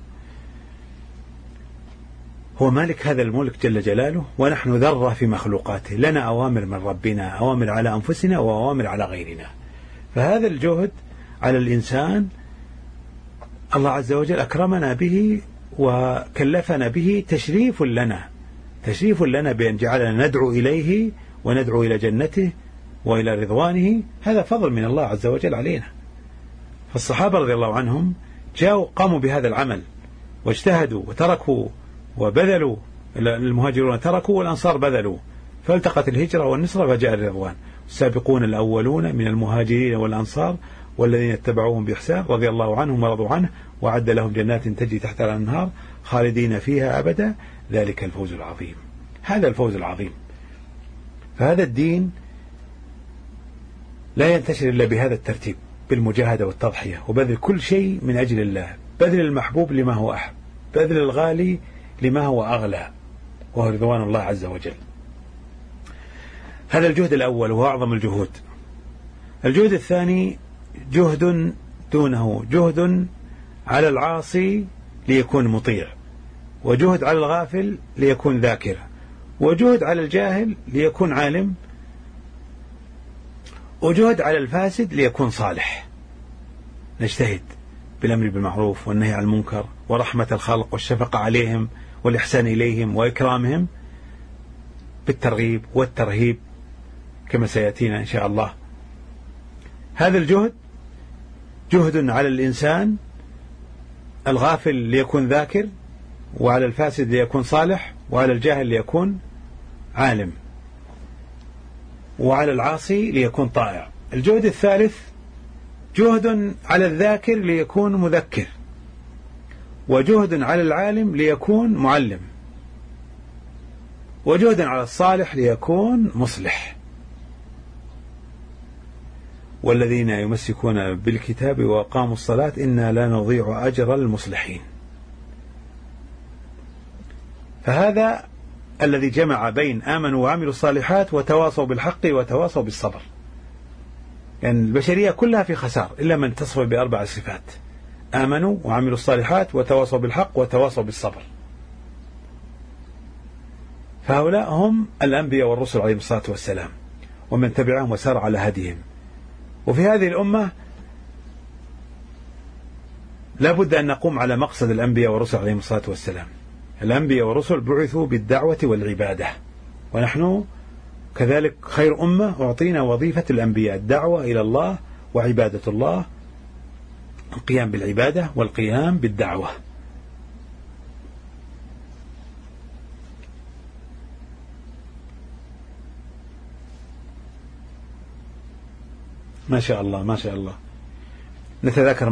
هو مالك هذا الملك جل جلاله، ونحن ذرة في مخلوقاته. لنا أوامر من ربنا، أوامر على أنفسنا وأوامر على غيرنا. فهذا الجهد على الإنسان الله عز وجل أكرمنا به وكلفنا به، تشريف لنا بأن جعلنا ندعو إليه وندعو إلى جنته وإلى رضوانه. هذا فضل من الله عز وجل علينا. فالصحابة رضي الله عنهم جاءوا قاموا بهذا العمل واجتهدوا وتركوا وبذلوا، المهاجرون تركوا والأنصار بذلوا، فالتقت الهجرة والنصرة فجاء الرضوان. السابقون الأولون من المهاجرين والأنصار والذين اتبعوهم بإحسان رضي الله عنهم ورضوا عنه وعد لهم جنات تجري تحت الأنهار خالدين فيها أبدا، ذلك الفوز العظيم. هذا الفوز العظيم. فهذا الدين لا ينتشر إلا بهذا الترتيب، بالمجاهدة والتضحية وبذل كل شيء من أجل الله، بذل المحبوب لما هو أحب، بذل الغالي لما هو أغلى، وهو رضوان الله عز وجل. هذا الجهد الأول وهو أعظم الجهود. الجهد الثاني جهد دونه، جهد على العاصي ليكون مطيع، وجهد على الغافل ليكون ذاكر، وجهد على الجاهل ليكون عالم، وجهد على الفاسد ليكون صالح. نجتهد بالأمر بالمعروف والنهي عن المنكر ورحمة الخلق والشفقة عليهم والإحسان إليهم وإكرامهم بالترغيب والترهيب كما سيأتينا إن شاء الله. هذا الجهد جهد على الإنسان الغافل ليكون ذاكر، وعلى الفاسد ليكون صالح، وعلى الجاهل ليكون عالم، وعلى العاصي ليكون طائع. الجهد الثالث جهد على الذاكر ليكون مذكر، وجهد على العالم ليكون معلم، وجهد على الصالح ليكون مصلح. والذين يمسكون بالكتاب وأقاموا الصلاة إنا لا نضيع أجر المصلحين. فهذا الذي جمع بين آمنوا وعملوا الصالحات وتواصوا بالحق وتواصوا بالصبر. يعني البشرية كلها في خسار إلا من تصف بأربع صفات: آمنوا وعملوا الصالحات وتواصوا بالحق وتواصوا بالصبر. فهؤلاء هم الأنبياء والرسل عليهم الصلاة والسلام، ومن تبعهم وسار على هديهم. وفي هذه الأمة لا بد أن نقوم على مقصد الأنبياء والرسل عليهم الصلاة والسلام. الأنبياء والرسل بعثوا بالدعوة والعبادة، ونحن كذلك خير أمة أعطينا وظيفة الأنبياء، الدعوة إلى الله وعبادة الله، القيام بالعبادة والقيام بالدعوة. ما شاء الله ما شاء الله. نتذاكر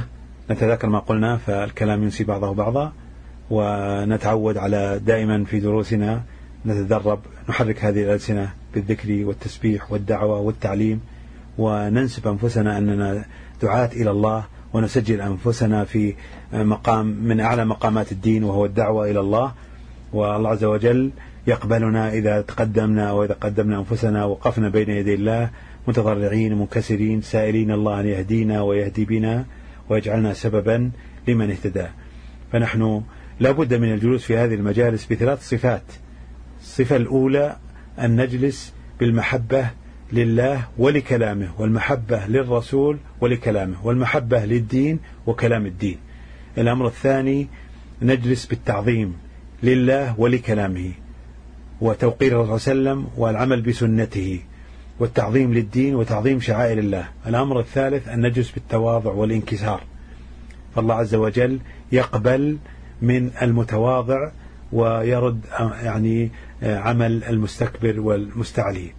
ما قلنا فالكلام ينسي بعضه بعضا، ونتعود على دائما في دروسنا نتدرب نحرك هذه الألسنة بالذكر والتسبيح والدعوة والتعليم، وننسب أنفسنا أننا دعاة إلى الله، ونسجل أنفسنا في مقام من أعلى مقامات الدين وهو الدعوة إلى الله. والله عز وجل يقبلنا إذا تقدمنا وإذا قدمنا أنفسنا وقفنا بين يدي الله متضرعين منكسرين سائلين الله أن يهدينا ويهدي بنا ويجعلنا سببا لمن اهتدى. فنحن لا بد من الجلوس في هذه المجالس بثلاث صفات. الصفة الأولى أن نجلس بالمحبة لله ولكلامه، والمحبة للرسول ولكلامه، والمحبة للدين وكلام الدين. الأمر الثاني نجلس بالتعظيم لله ولكلامه وتوقير الرسول صلى الله عليه وسلم والعمل بسنته والتعظيم للدين وتعظيم شعائر الله. الأمر الثالث أن نجلس بالتواضع والانكسار، فالله عز وجل يقبل من المتواضع ويرد يعني عمل المستكبر والمستعلي.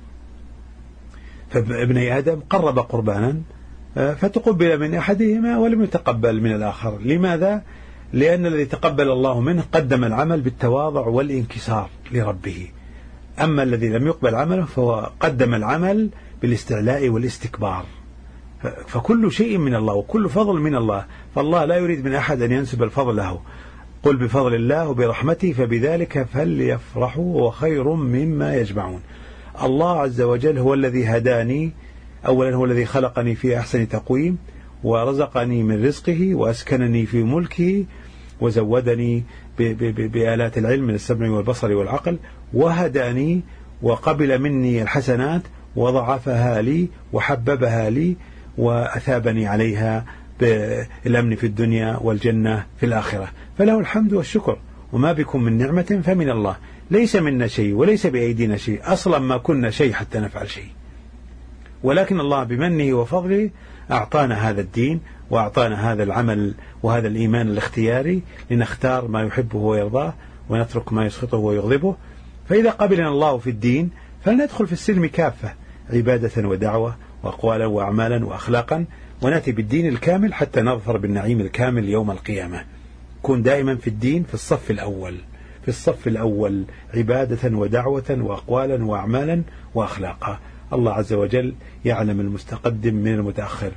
فابني آدم قرب قربانا فتقبل من أحدهما ولم يتقبل من الآخر. لماذا؟ لأن الذي تقبل الله منه قدم العمل بالتواضع والانكسار لربه، أما الذي لم يقبل عمله فهو قدم العمل بالاستعلاء والاستكبار. فكل شيء من الله وكل فضل من الله، فالله لا يريد من أحد أن ينسب الفضل له. قل بفضل الله وبرحمته فبذلك فليفرحوا وخير مما يجمعون. الله عز وجل هو الذي هداني، أولا هو الذي خلقني في أحسن تقويم ورزقني من رزقه وأسكنني في ملكه وزودني بآلات العلم من السمع والبصر والعقل، وهداني وقبل مني الحسنات وضعفها لي وحببها لي وأثابني عليها بالأمن في الدنيا والجنة في الآخرة. فله الحمد والشكر، وما بكم من نعمة فمن الله، ليس منا شيء وليس بأيدينا شيء، أصلا ما كنا شيء حتى نفعل شيء، ولكن الله بمنه وفضله أعطانا هذا الدين وأعطانا هذا العمل وهذا الإيمان الاختياري لنختار ما يحبه ويرضاه ونترك ما يسخطه ويغضبه. فإذا قبلنا الله في الدين فلندخل في السلم كافة، عبادة ودعوة وأقوالا وأعمالا وأخلاقا، ونأتي بالدين الكامل حتى نظفر بالنعيم الكامل يوم القيامة. كن دائما في الدين في الصف الأول عبادة ودعوة وأقوالا وأعمالا وأخلاقا. الله عز وجل يعلم المستقدم من المتأخر،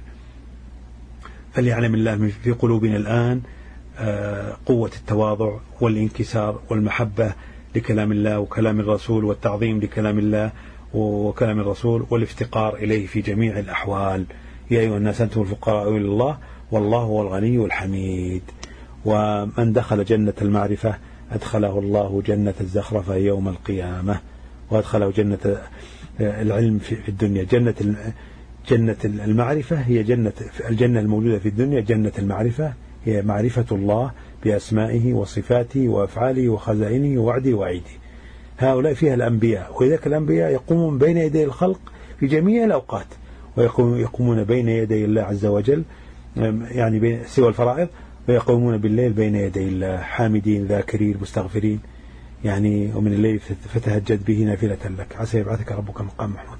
فليعلم الله في قلوبنا الآن قوة التواضع والانكسار والمحبة لكلام الله وكلام الرسول والتعظيم لكلام الله وكلام الرسول والافتقار إليه في جميع الأحوال. يا أيها الناس أنتم الفقراء إلى الله والله هو الغني الحميد. ومن دخل جنة المعرفة أدخله الله جنة الزخرفة يوم القيامة، وأدخله جنة العلم في الدنيا. جنة المعرفة هي الجنة الموجودة في الدنيا. جنة المعرفة هي معرفة الله بأسمائه وصفاته وأفعاله وخزائنه ووعده وعيده. هؤلاء فيها الأنبياء، وإذاك الأنبياء يقومون بين يدي الخلق في جميع الأوقات، ويقومون بين يدي الله عز وجل يعني سوى الفرائض، ويقومون بالليل بين يدي الله حامدين ذاكرين مستغفرين يعني. ومن الليل فتهجد به نافلة لك عسى يبعثك ربك مقام محمود.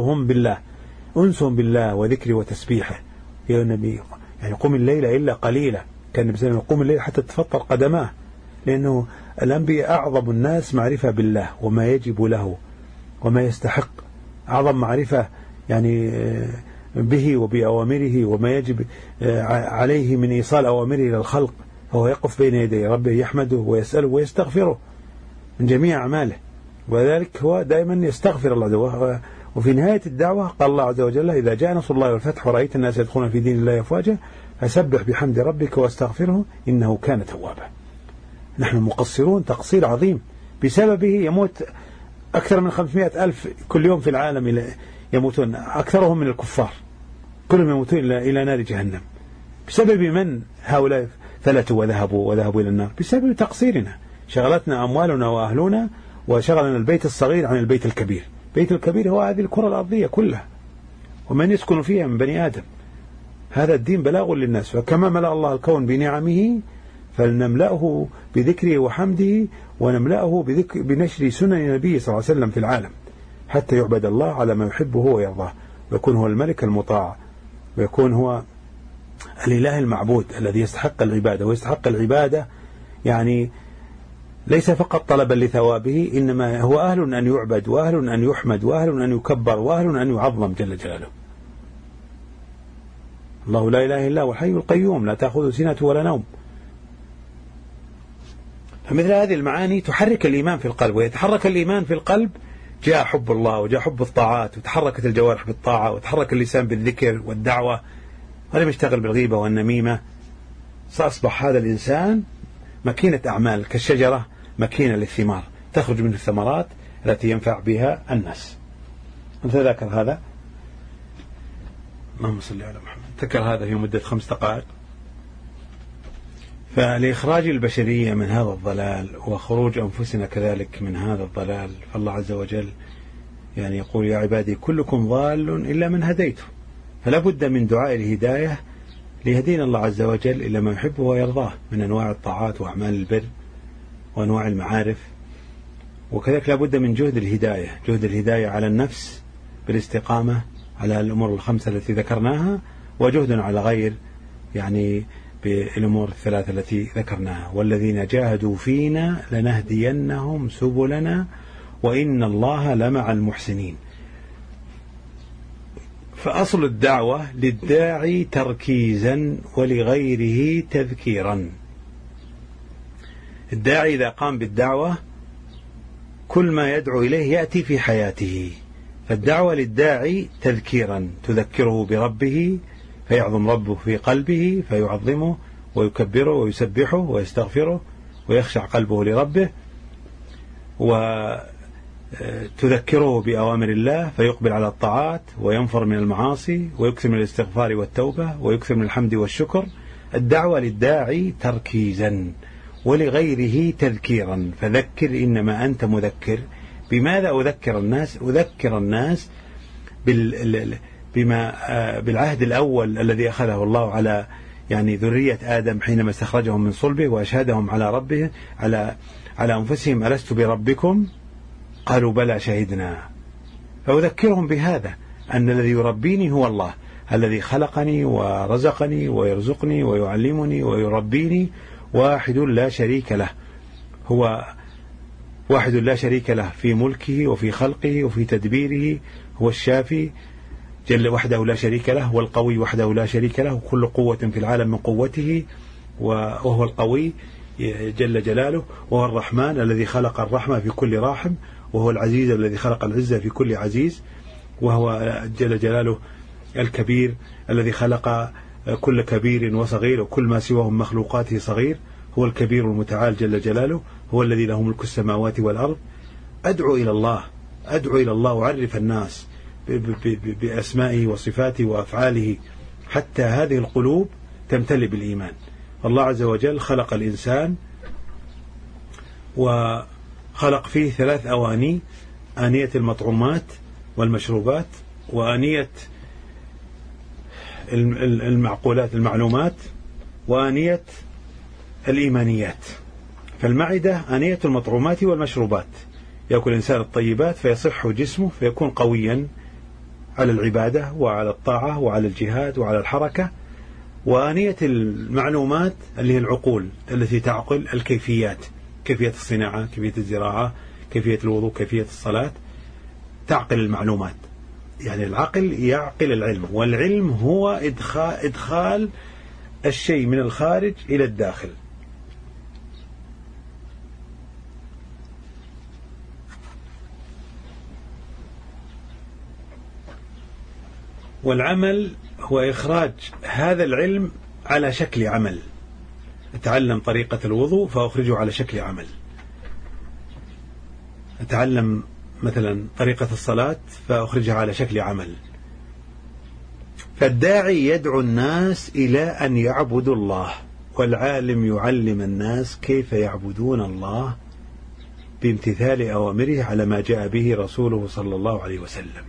أنسهم بالله وذكره وتسبيحه. يا النبي يعني قم الليل إلا قليلا، كان النبي صلى الله عليه وسلم يقوم الليل حتى تفطر قدماه، لأنه الأنبياء أعظم الناس معرفة بالله وما يجب له وما يستحق، أعظم معرفة يعني به وبأوامره وما يجب عليه من إيصال أوامره إلى الخلق. فهو يقف بين يدي ربه يحمده ويسأله ويستغفره من جميع أعماله، وذلك هو دائما يستغفر الله. وفي نهاية الدعوة قال الله عز وجل إذا جاء نصر الله والفتح ورأيت الناس يدخلون في دين الله أفواجا فسبح بحمد ربك واستغفره إنه كان توابا. نحن مقصرون تقصير عظيم، بسببه يموت أكثر من 500,000 كل يوم في العالم، يموتون أكثرهم من الكفار، كلهم يموتون إلى نار جهنم بسبب من هؤلاء فلتوا وذهبوا إلى النار؟ بسبب تقصيرنا، شغلتنا أموالنا وأهلنا، وشغلنا البيت الصغير عن البيت الكبير. البيت الكبير هو هذه الكرة الأرضية كلها ومن يسكن فيها من بني آدم. هذا الدين بلاغ للناس، وكما ملأ الله الكون بنعمه فلنملأه بذكره وحمده، ونملأه بنشر سنن النبي صلى الله عليه وسلم في العالم، حتى يعبد الله على ما يحبه ويرضاه، ويكون هو الملك المطاع، ويكون هو الإله المعبود الذي يستحق العبادة. ويستحق العبادة يعني ليس فقط طلبا لثوابه، إنما هو أهل أن يعبد، وأهل أن يحمد، وأهل أن يكبر، وأهل أن يعظم جل جلاله. الله لا إله إلا هو الحي القيوم لا تأخذه سنة ولا نوم. فمثل هذه المعاني تحرك الإيمان في القلب، ويتحرك الإيمان في القلب جاء حب الله وجاء حب الطاعات، وتحركت الجوارح بالطاعة، وتحرك اللسان بالذكر والدعوة، ولم يشتغل بالغيبة والنميمة. سأصبح هذا الإنسان مكينة أعمال، كالشجرة مكينة للثمار، تخرج منه الثمرات التي ينفع بها الناس. أنت ذاكر هذا؟ اللهم صل على محمد. ذكر هذا في مدة 5 دقائق. فلإخراج البشرية من هذا الضلال وخروج أنفسنا كذلك من هذا الضلال، فالله عز وجل يعني يقول يا عبادي كلكم ضال إلا من هديته، فلا بد من دعاء الهداية ليهدينا الله عز وجل إلى ما يحبه ويرضاه من أنواع الطاعات وأعمال البر وأنواع المعارف. وكذلك لا بد من جهد الهداية، جهد الهداية على النفس بالاستقامة على الأمور ال5 التي ذكرناها، وجهد على غير يعني بالأمور ال3 التي ذكرناها. والذين جاهدوا فينا لنهدينهم سبلنا وإن الله لمع المحسنين. فأصل الدعوة للداعي تركيزا ولغيره تذكيرا. الداعي إذا قام بالدعوة كل ما يدعو إليه يأتي في حياته، فالدعوة للداعي تذكيرا، تذكره بربه فيعظم ربه في قلبه فيعظمه ويكبره ويسبحه ويستغفره ويخشع قلبه لربه، وتذكره بأوامر الله فيقبل على الطاعات وينفر من المعاصي ويكثر من الاستغفار والتوبة ويكثر من الحمد والشكر. الدعوة للداعي تركيزا ولغيره تذكيرا، فذكر إنما أنت مذكر. بماذا أذكر الناس؟ أذكر الناس بالعهد الأول الذي أخذه الله على يعني ذرية آدم حينما استخرجهم من صلبه وأشهدهم على ربه على أنفسهم ألست بربكم؟ قالوا بلى شهدنا. فأذكرهم بهذا، أن الذي يربيني هو الله الذي خلقني ورزقني ويرزقني ويعلمني ويربيني، واحد لا شريك له، هو واحد لا شريك له في ملكه وفي خلقه وفي تدبيره. هو الشافي جل وحده لا شريك له، والقوي وحده لا شريك له، كل قوة في العالم من قوته، وهو القوي جل جلاله. وهو الرحمن الذي خلق الرحمة في كل راحم، وهو العزيز الذي خلق العزة في كل عزيز، وهو جل جلاله الكبير الذي خلق كل كبير وصغير، وكل ما سواه من مخلوقاته صغير. هو الكبير المتعال جل جلاله، هو الذي له ملك السماوات والأرض. أدعو إلى الله، أدعو إلى الله وأعرف الناس بأسمائه وصفاته وأفعاله حتى هذه القلوب تمتلئ بالإيمان. الله عز وجل خلق الإنسان وخلق فيه 3 أواني: آنية المطعومات والمشروبات، وآنية المعقولات المعلومات، وآنية الإيمانيات. فالمعدة آنية المطعومات والمشروبات، يأكل الإنسان الطيبات فيصح جسمه فيكون قويا على العبادة وعلى الطاعة وعلى الجهاد وعلى الحركة. وآنية المعلومات اللي هي العقول التي تعقل الكيفيات، كيفية الصناعة، كيفية الزراعة، كيفية الوضوء، كيفية الصلاة، تعقل المعلومات. يعني العقل يعقل العلم، والعلم هو إدخال الشيء من الخارج إلى الداخل. والعمل هو إخراج هذا العلم على شكل عمل. أتعلم طريقة الوضوء فأخرجه على شكل عمل. أتعلم مثلا طريقة الصلاة فأخرجها على شكل عمل. فالداعي يدعو الناس إلى أن يعبدوا الله، والعالم يعلم الناس كيف يعبدون الله بامتثال أوامره على ما جاء به رسوله صلى الله عليه وسلم.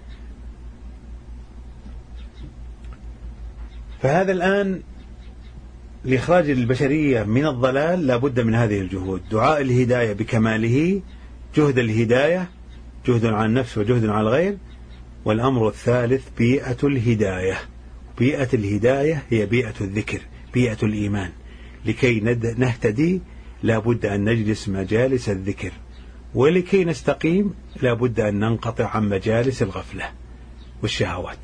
فهذا الآن لإخراج البشرية من الضلال لا بد من هذه الجهود. دعاء الهداية بكماله، جهد الهداية، جهد على النفس وجهد على الغير. والأمر الثالث بيئة الهداية. بيئة الهداية هي بيئة الذكر، بيئة الإيمان. لكي نهتدي لا بد أن نجلس مجالس الذكر، ولكي نستقيم لا بد أن ننقطع عن مجالس الغفلة والشهوات.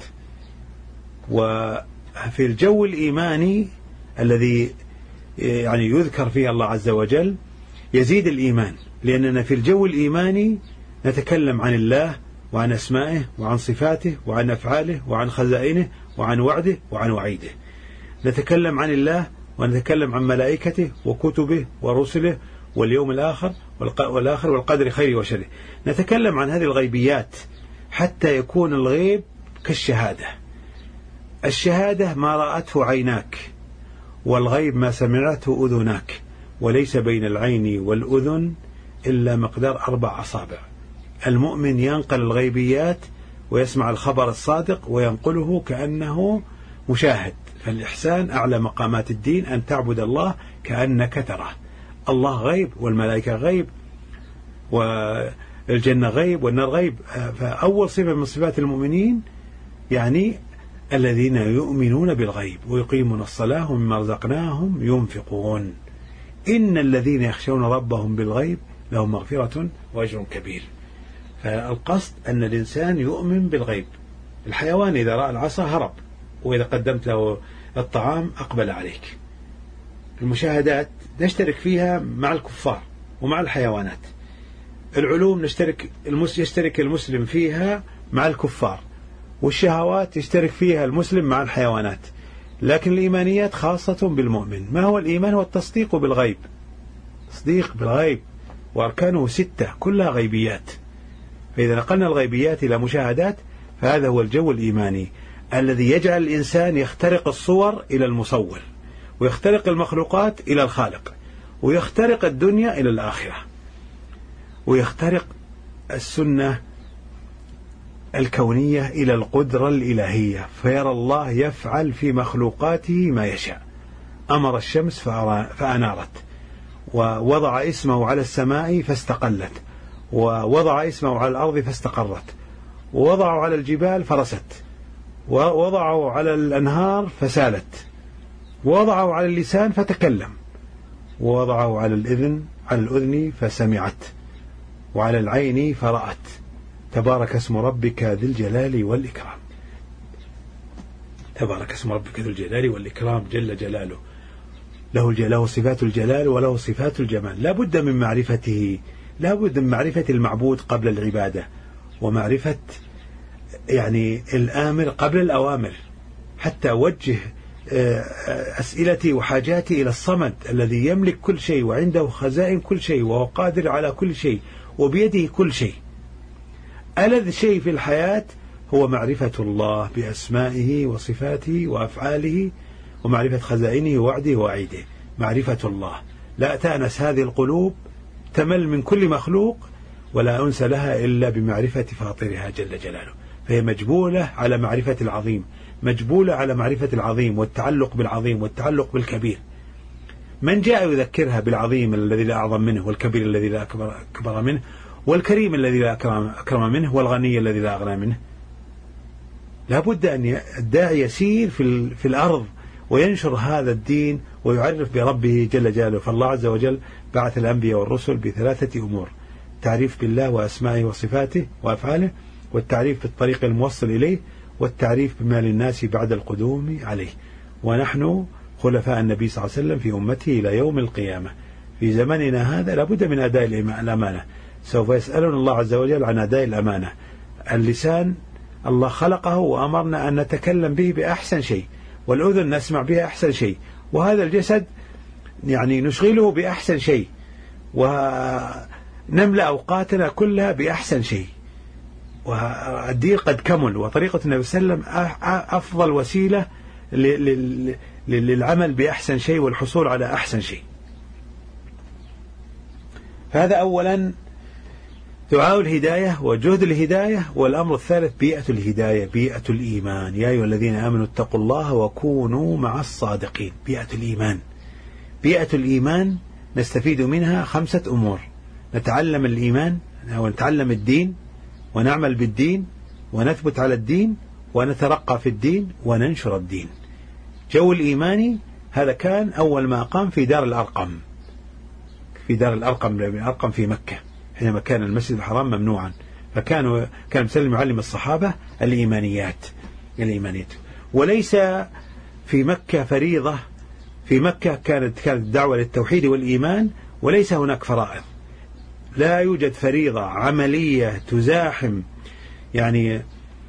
وفي الجو الإيماني الذي يعني يذكر فيه الله عز وجل يزيد الإيمان، لأننا في الجو الإيماني نتكلم عن الله وعن أسمائه وعن صفاته وعن أفعاله وعن خزائنه وعن وعده وعن وعيده. نتكلم عن الله ونتكلم عن ملائكته وكتبه ورسله واليوم الآخر والقدر خيره وشره. نتكلم عن هذه الغيبيات حتى يكون الغيب كالشهادة. الشهادة ما رأته عيناك، والغيب ما سمعته أذناك، وليس بين العين والأذن إلا مقدار 4 أصابع. المؤمن ينقل الغيبيات ويسمع الخبر الصادق وينقله كأنه مشاهد. فالإحسان أعلى مقامات الدين أن تعبد الله كأنك تراه. الله غيب والملائكة غيب والجنة غيب والنار غيب. فأول صفة من صفات المؤمنين يعني الذين يؤمنون بالغيب ويقيمون الصلاة ومما رزقناهم ينفقون. إن الذين يخشون ربهم بالغيب لهم مغفرة وأجر كبير. فالقصد أن الإنسان يؤمن بالغيب. الحيوان إذا رأى العصا هرب، وإذا قدمت له الطعام أقبل عليك. المشاهدات نشترك فيها مع الكفار ومع الحيوانات. العلوم يشترك المسلم فيها مع الكفار، والشهوات يشترك فيها المسلم مع الحيوانات. لكن الإيمانيات خاصة بالمؤمن. ما هو الإيمان؟ هو التصديق بالغيب. تصديق بالغيب وأركانه 6 كلها غيبيات. فإذا نقلنا الغيبيات إلى مشاهدات فهذا هو الجو الإيماني الذي يجعل الإنسان يخترق الصور إلى المصور، ويخترق المخلوقات إلى الخالق، ويخترق الدنيا إلى الآخرة، ويخترق السنة الكونية إلى القدرة الإلهية، فيرى الله يفعل في مخلوقاته ما يشاء. أمر الشمس فأنارت، ووضع اسمه على السماء فاستقلت، ووضع اسمه على الأرض فاستقرت، ووضعه على الجبال فرست، ووضعه على الأنهار فسالت، ووضعه على اللسان فتكلم، ووضعه على الأذن فسمعت، وعلى العين فرأت. تبارك اسم ربك ذي الجلال والإكرام. تبارك اسم ربك ذي الجلال والإكرام جل جلاله. له صفات الجلال وله صفات الجمال. لا بد من معرفته، لا بد من معرفة المعبود قبل العبادة، ومعرفة يعني الآمر قبل الأوامر، حتى أوجه أسئلتي وحاجاتي إلى الصمد الذي يملك كل شيء وعنده خزائن كل شيء وهو قادر على كل شيء وبيده كل شيء. ألذ شيء في الحياة هو معرفة الله بأسمائه وصفاته وأفعاله، ومعرفة خزائنه ووعده ووعيده. معرفة الله. لا تأنس هذه القلوب، تمل من كل مخلوق، ولا أنس لها إلا بمعرفة فاطرها جل جلاله. فهي مجبولة على معرفة العظيم، مجبولة على معرفة العظيم والتعلق بالعظيم والتعلق بالكبير. من جاء يذكرها بالعظيم الذي لا أعظم منه، والكبير الذي لا أكبر منه، والكريم الذي لا أكرم منه، والغني الذي لا أغنى منه. لا بد أن الداعي يسير في الأرض وينشر هذا الدين ويعرف بربه جل جلاله. فالله عز وجل بعث الأنبياء والرسل ب3 أمور: التعريف بالله وأسمائه وصفاته وأفعاله، والتعريف بالطريق الموصل إليه، والتعريف بما للناس بعد القدوم عليه. ونحن خلفاء النبي صلى الله عليه وسلم في أمته إلى يوم القيامة. في زمننا هذا لابد من أداء الأمانة. سوف يسألنا الله عز وجل عن أداء الأمانة. اللسان الله خلقه وأمرنا أن نتكلم به بأحسن شيء، والأذن نسمع بها أحسن شيء، وهذا الجسد يعني نشغله بأحسن شيء، ونملأ أوقاتنا كلها بأحسن شيء. والدين قد كمل، وطريقة النبي صلى الله عليه وسلم أفضل وسيلة للعمل بأحسن شيء والحصول على أحسن شيء. هذا أولا دعاء الهداية وجهد الهداية. والأمر الثالث بيئة الهداية، بيئة الإيمان. يا أيها الذين آمنوا اتقوا الله وكونوا مع الصادقين. بيئة الإيمان، بيئة الإيمان نستفيد منها 5 أمور: نتعلم الإيمان أو نتعلم الدين، ونعمل بالدين، ونثبت على الدين، ونترقى في الدين، وننشر الدين. جو الإيماني هذا كان أول ما قام في دار الأرقم، في دار الأرقم في مكة، حينما كان المسجد الحرام ممنوعا، كان مسلم يعلم الصحابة الإيمانيات. وليس في مكة فريضة، في مكة كانت الدعوة للتوحيد والإيمان، وليس هناك فرائض، لا يوجد فريضة عملية تزاحم يعني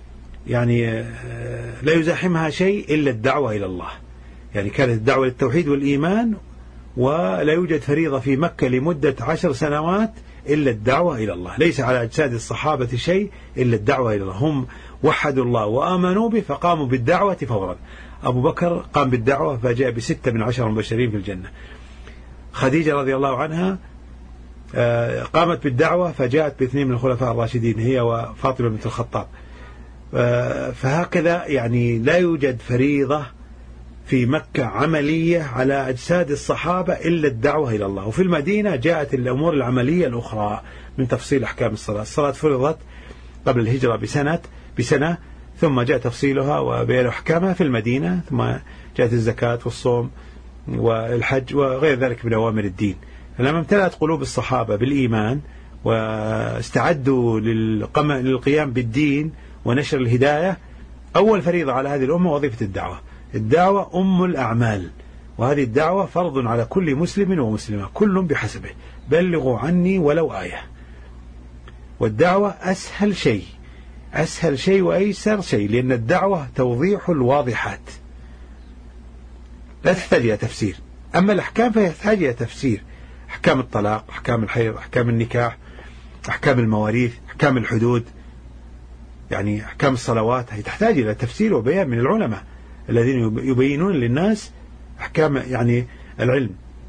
لا يزاحمها شيء إلا الدعوة إلى الله. يعني كانت الدعوة للتوحيد والإيمان، ولا يوجد فريضة في مكة لمدة 10 سنوات إلا الدعوة إلى الله. ليس على أجساد الصحابة شيء إلا الدعوة إلى الله. هم وحدوا الله وآمنوا به فقاموا بالدعوة فورا. أبو بكر قام بالدعوة فجاء ب6 من 10 مبشرين في الجنة. خديجة رضي الله عنها قامت بالدعوة فجاءت ب2 من الخلفاء الراشدين، هي وفاطمة بنت الخطاب. فهكذا يعني لا يوجد فريضة في مكة عملية على أجساد الصحابة إلا الدعوة إلى الله. وفي المدينة جاءت الأمور العملية الأخرى من تفصيل أحكام الصلاة. الصلاة فرضت قبل الهجرة بسنة، ثم جاء تفصيلها وبيان أحكامها في المدينة، ثم جاءت الزكاة والصوم والحج وغير ذلك من أوامر الدين. فلما امتلأت قلوب الصحابة بالإيمان واستعدوا للقيام بالدين ونشر الهداية، أول فريضة على هذه الأمة وظيفة الدعوة. الدعوة أم الأعمال، وهذه الدعوة فرض على كل مسلم ومسلمة، كل بحسبه. بلغوا عني ولو آية. والدعوة أسهل شيء وأيسر شيء، لأن الدعوة توضيح الواضحات لا تحتاج إلى تفسير. أما الأحكام فيحتاج إلى تفسير: أحكام الطلاق، أحكام الحيض، أحكام النكاح، أحكام المواريث، أحكام الحدود، يعني أحكام الصلوات، هي تحتاج إلى تفسير وبيان من العلماء الذين يبينون للناس أحكام يعني العلم.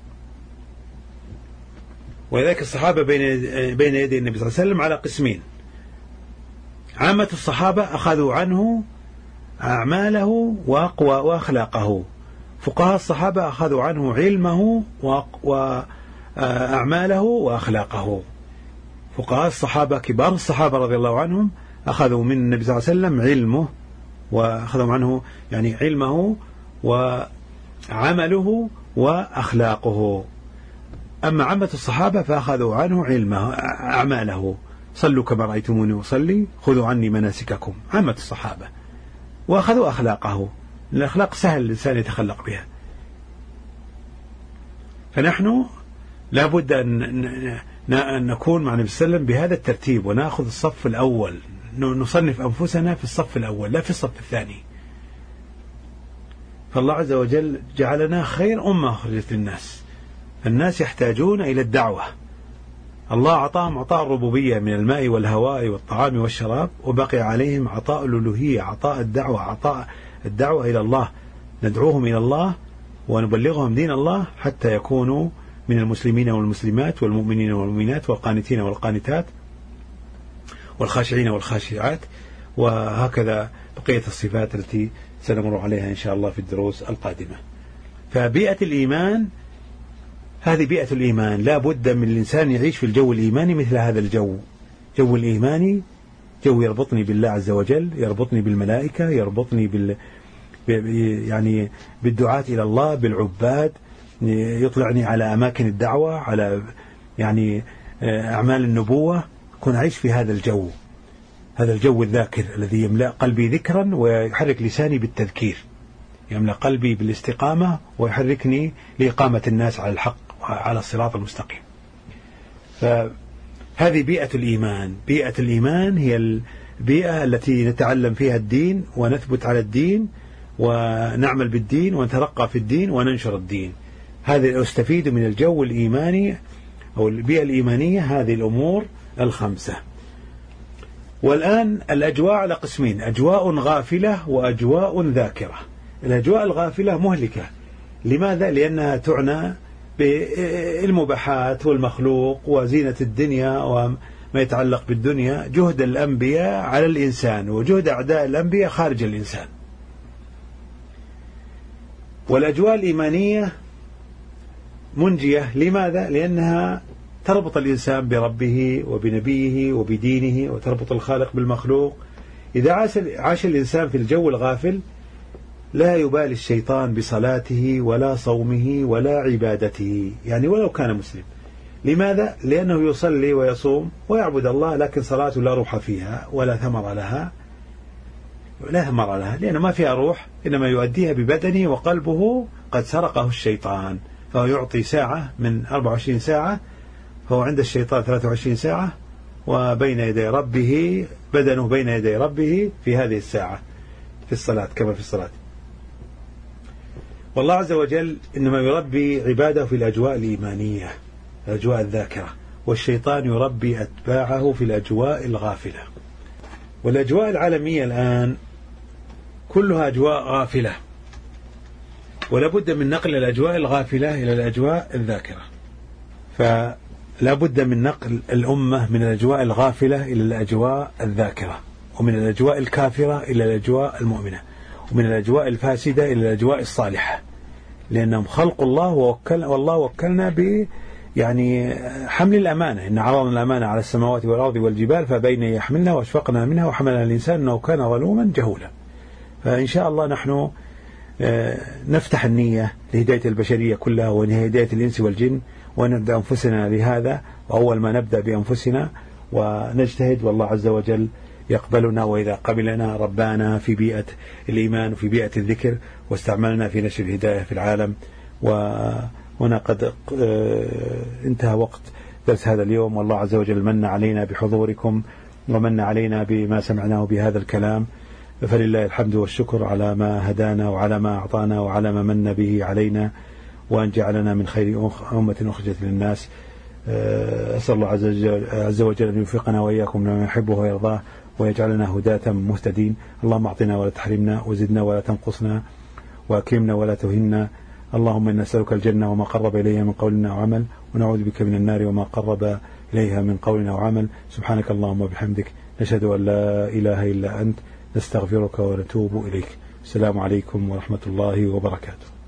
ولذلك الصحابة بين يدي النبي صلى الله عليه وسلم على قسمين: عامة الصحابة أخذوا عنه أعماله وأخلاقه، فقهاء الصحابة أخذوا عنه علمه وأعماله وأخلاقه. فقهاء الصحابة كبار الصحابة رضي الله عنهم أخذوا من النبي صلى الله عليه وسلم علمه، وأخذوا عنه يعني علمه وعمله وأخلاقه. أما عامة الصحابة فأخذوا عنه علمه أعماله: صلوا كما رأيتموني أصلي، خذوا عني مناسككم. عامة الصحابة. وأخذوا أخلاقه، الأخلاق سهل الإنسان يتخلق بها. فنحن لابد أن نكون مع النبي صلى الله عليه وسلم بهذا الترتيب، ونأخذ الصف الأول، نصنف أنفسنا في الصف الأول لا في الصف الثاني. فالله عز وجل جعلنا خير أمة أخرجت للناس. الناس يحتاجون إلى الدعوة. الله أعطاهم عطاء الربوبية من الماء والهواء والطعام والشراب، وبقي عليهم عطاء الألوهية، عطاء الدعوة، عطاء الدعوة إلى الله. ندعوهم إلى الله ونبلغهم دين الله حتى يكونوا من المسلمين والمسلمات والمؤمنين والمؤمنات والقانتين والقانتات والخاشعين والخاشعات، وهكذا بقية الصفات التي سنمر عليها إن شاء الله في الدروس القادمة. فبيئة الإيمان هذه بيئة الإيمان، لا بد من الإنسان يعيش في الجو الإيماني مثل هذا الجو. جو الإيماني جو يربطني بالله عز وجل، يربطني بالملائكة، يربطني يعني بالدعاة إلى الله، بالعباد، يطلعني على أماكن الدعوة، على يعني أعمال النبوة. كن أعيش في هذا الجو، هذا الجو الذاكر الذي يملأ قلبي ذكرا ويحرك لساني بالتذكير، يملأ قلبي بالاستقامة ويحركني لإقامة الناس على الحق وعلى الصراط المستقيم. فهذه بيئة الإيمان. بيئة الإيمان هي البيئة التي نتعلم فيها الدين ونثبت على الدين ونعمل بالدين ونترقى في الدين وننشر الدين. هذه أستفيد من الجو الإيماني أو البيئة الإيمانية، هذه الأمور الخمسة. والآن الأجواء على قسمين: أجواء غافلة وأجواء ذاكرة. الأجواء الغافلة مهلكة. لماذا؟ لأنها تعنى بالمباحات والمخلوق وزينة الدنيا وما يتعلق بالدنيا. جهد الأنبياء على الإنسان وجهد أعداء الأنبياء خارج الإنسان. والأجواء الإيمانية منجية. لماذا؟ لأنها تربط الإنسان بربه وبنبيه وبدينه، وتربط الخالق بالمخلوق. إذا عاش الإنسان في الجو الغافل لا يبالي الشيطان بصلاته ولا صومه ولا عبادته، يعني ولو كان مسلم. لماذا؟ لأنه يصلي ويصوم ويعبد الله، لكن صلاته لا روح فيها ولا ثمر لها، لأن ما فيها روح، إنما يؤديها ببدنه وقلبه قد سرقه الشيطان. فهو يعطي ساعة من 24 ساعة، فهو عند الشيطان 23 ساعة، وبين يدي ربه بدنه بين يدي ربه في هذه الساعة في الصلاة كما في الصلاة. والله عز وجل إنما يربي عباده في الأجواء الإيمانية، الأجواء الذاكرة، والشيطان يربي أتباعه في الأجواء الغافلة. والأجواء العالمية الآن كلها أجواء غافلة، ولا بد من نقل الأجواء الغافلة إلى الأجواء الذاكرة. فلا بد من نقل الأمة من الأجواء الغافلة إلى الأجواء الذاكرة، ومن الأجواء الكافرة إلى الأجواء المؤمنة، ومن الأجواء الفاسدة إلى الأجواء الصالحة، لأنهم خلق الله والله وكلنا ب يعني حمل الأمانة. إن عرضنا الأمانة على السماوات والأرض والجبال فبين يحملنا واشفقنا منها وحملنا الإنسان إنه كان ظلوما جهولا. فإن شاء الله نحن نفتح النية لهداية البشرية كلها ولهداية الإنس والجن، ونبدأ أنفسنا لهذا. وأول ما نبدأ بأنفسنا ونجتهد، والله عز وجل يقبلنا، وإذا قبلنا ربانا في بيئة الإيمان وفي بيئة الذكر، واستعملنا في نشر الهداية في العالم. وهنا قد انتهى وقت درس هذا اليوم، والله عز وجل من علينا بحضوركم ومن علينا بما سمعناه بهذا الكلام، فلله الحمد والشكر على ما هدانا وعلى ما أعطانا وعلى ما من به علينا، وأن جعلنا من خير أمة أخرجت للناس. أسأل الله عز وجل أن يوفقنا وإياكم لما يحبه ويرضاه، ويجعلنا هداة مهتدين. اللهم أعطنا ولا تحرمنا، وزدنا ولا تنقصنا، وأكرمنا ولا تهنا. اللهم إنا نسألك الجنة وما قرب إليها من قول وعمل، ونعوذ بك من النار وما قرب إليها من قول وعمل. سبحانك اللهم وبحمدك، نشهد أن لا إله إلا أنت، نستغفرك ونتوب إليك. السلام عليكم ورحمة الله وبركاته.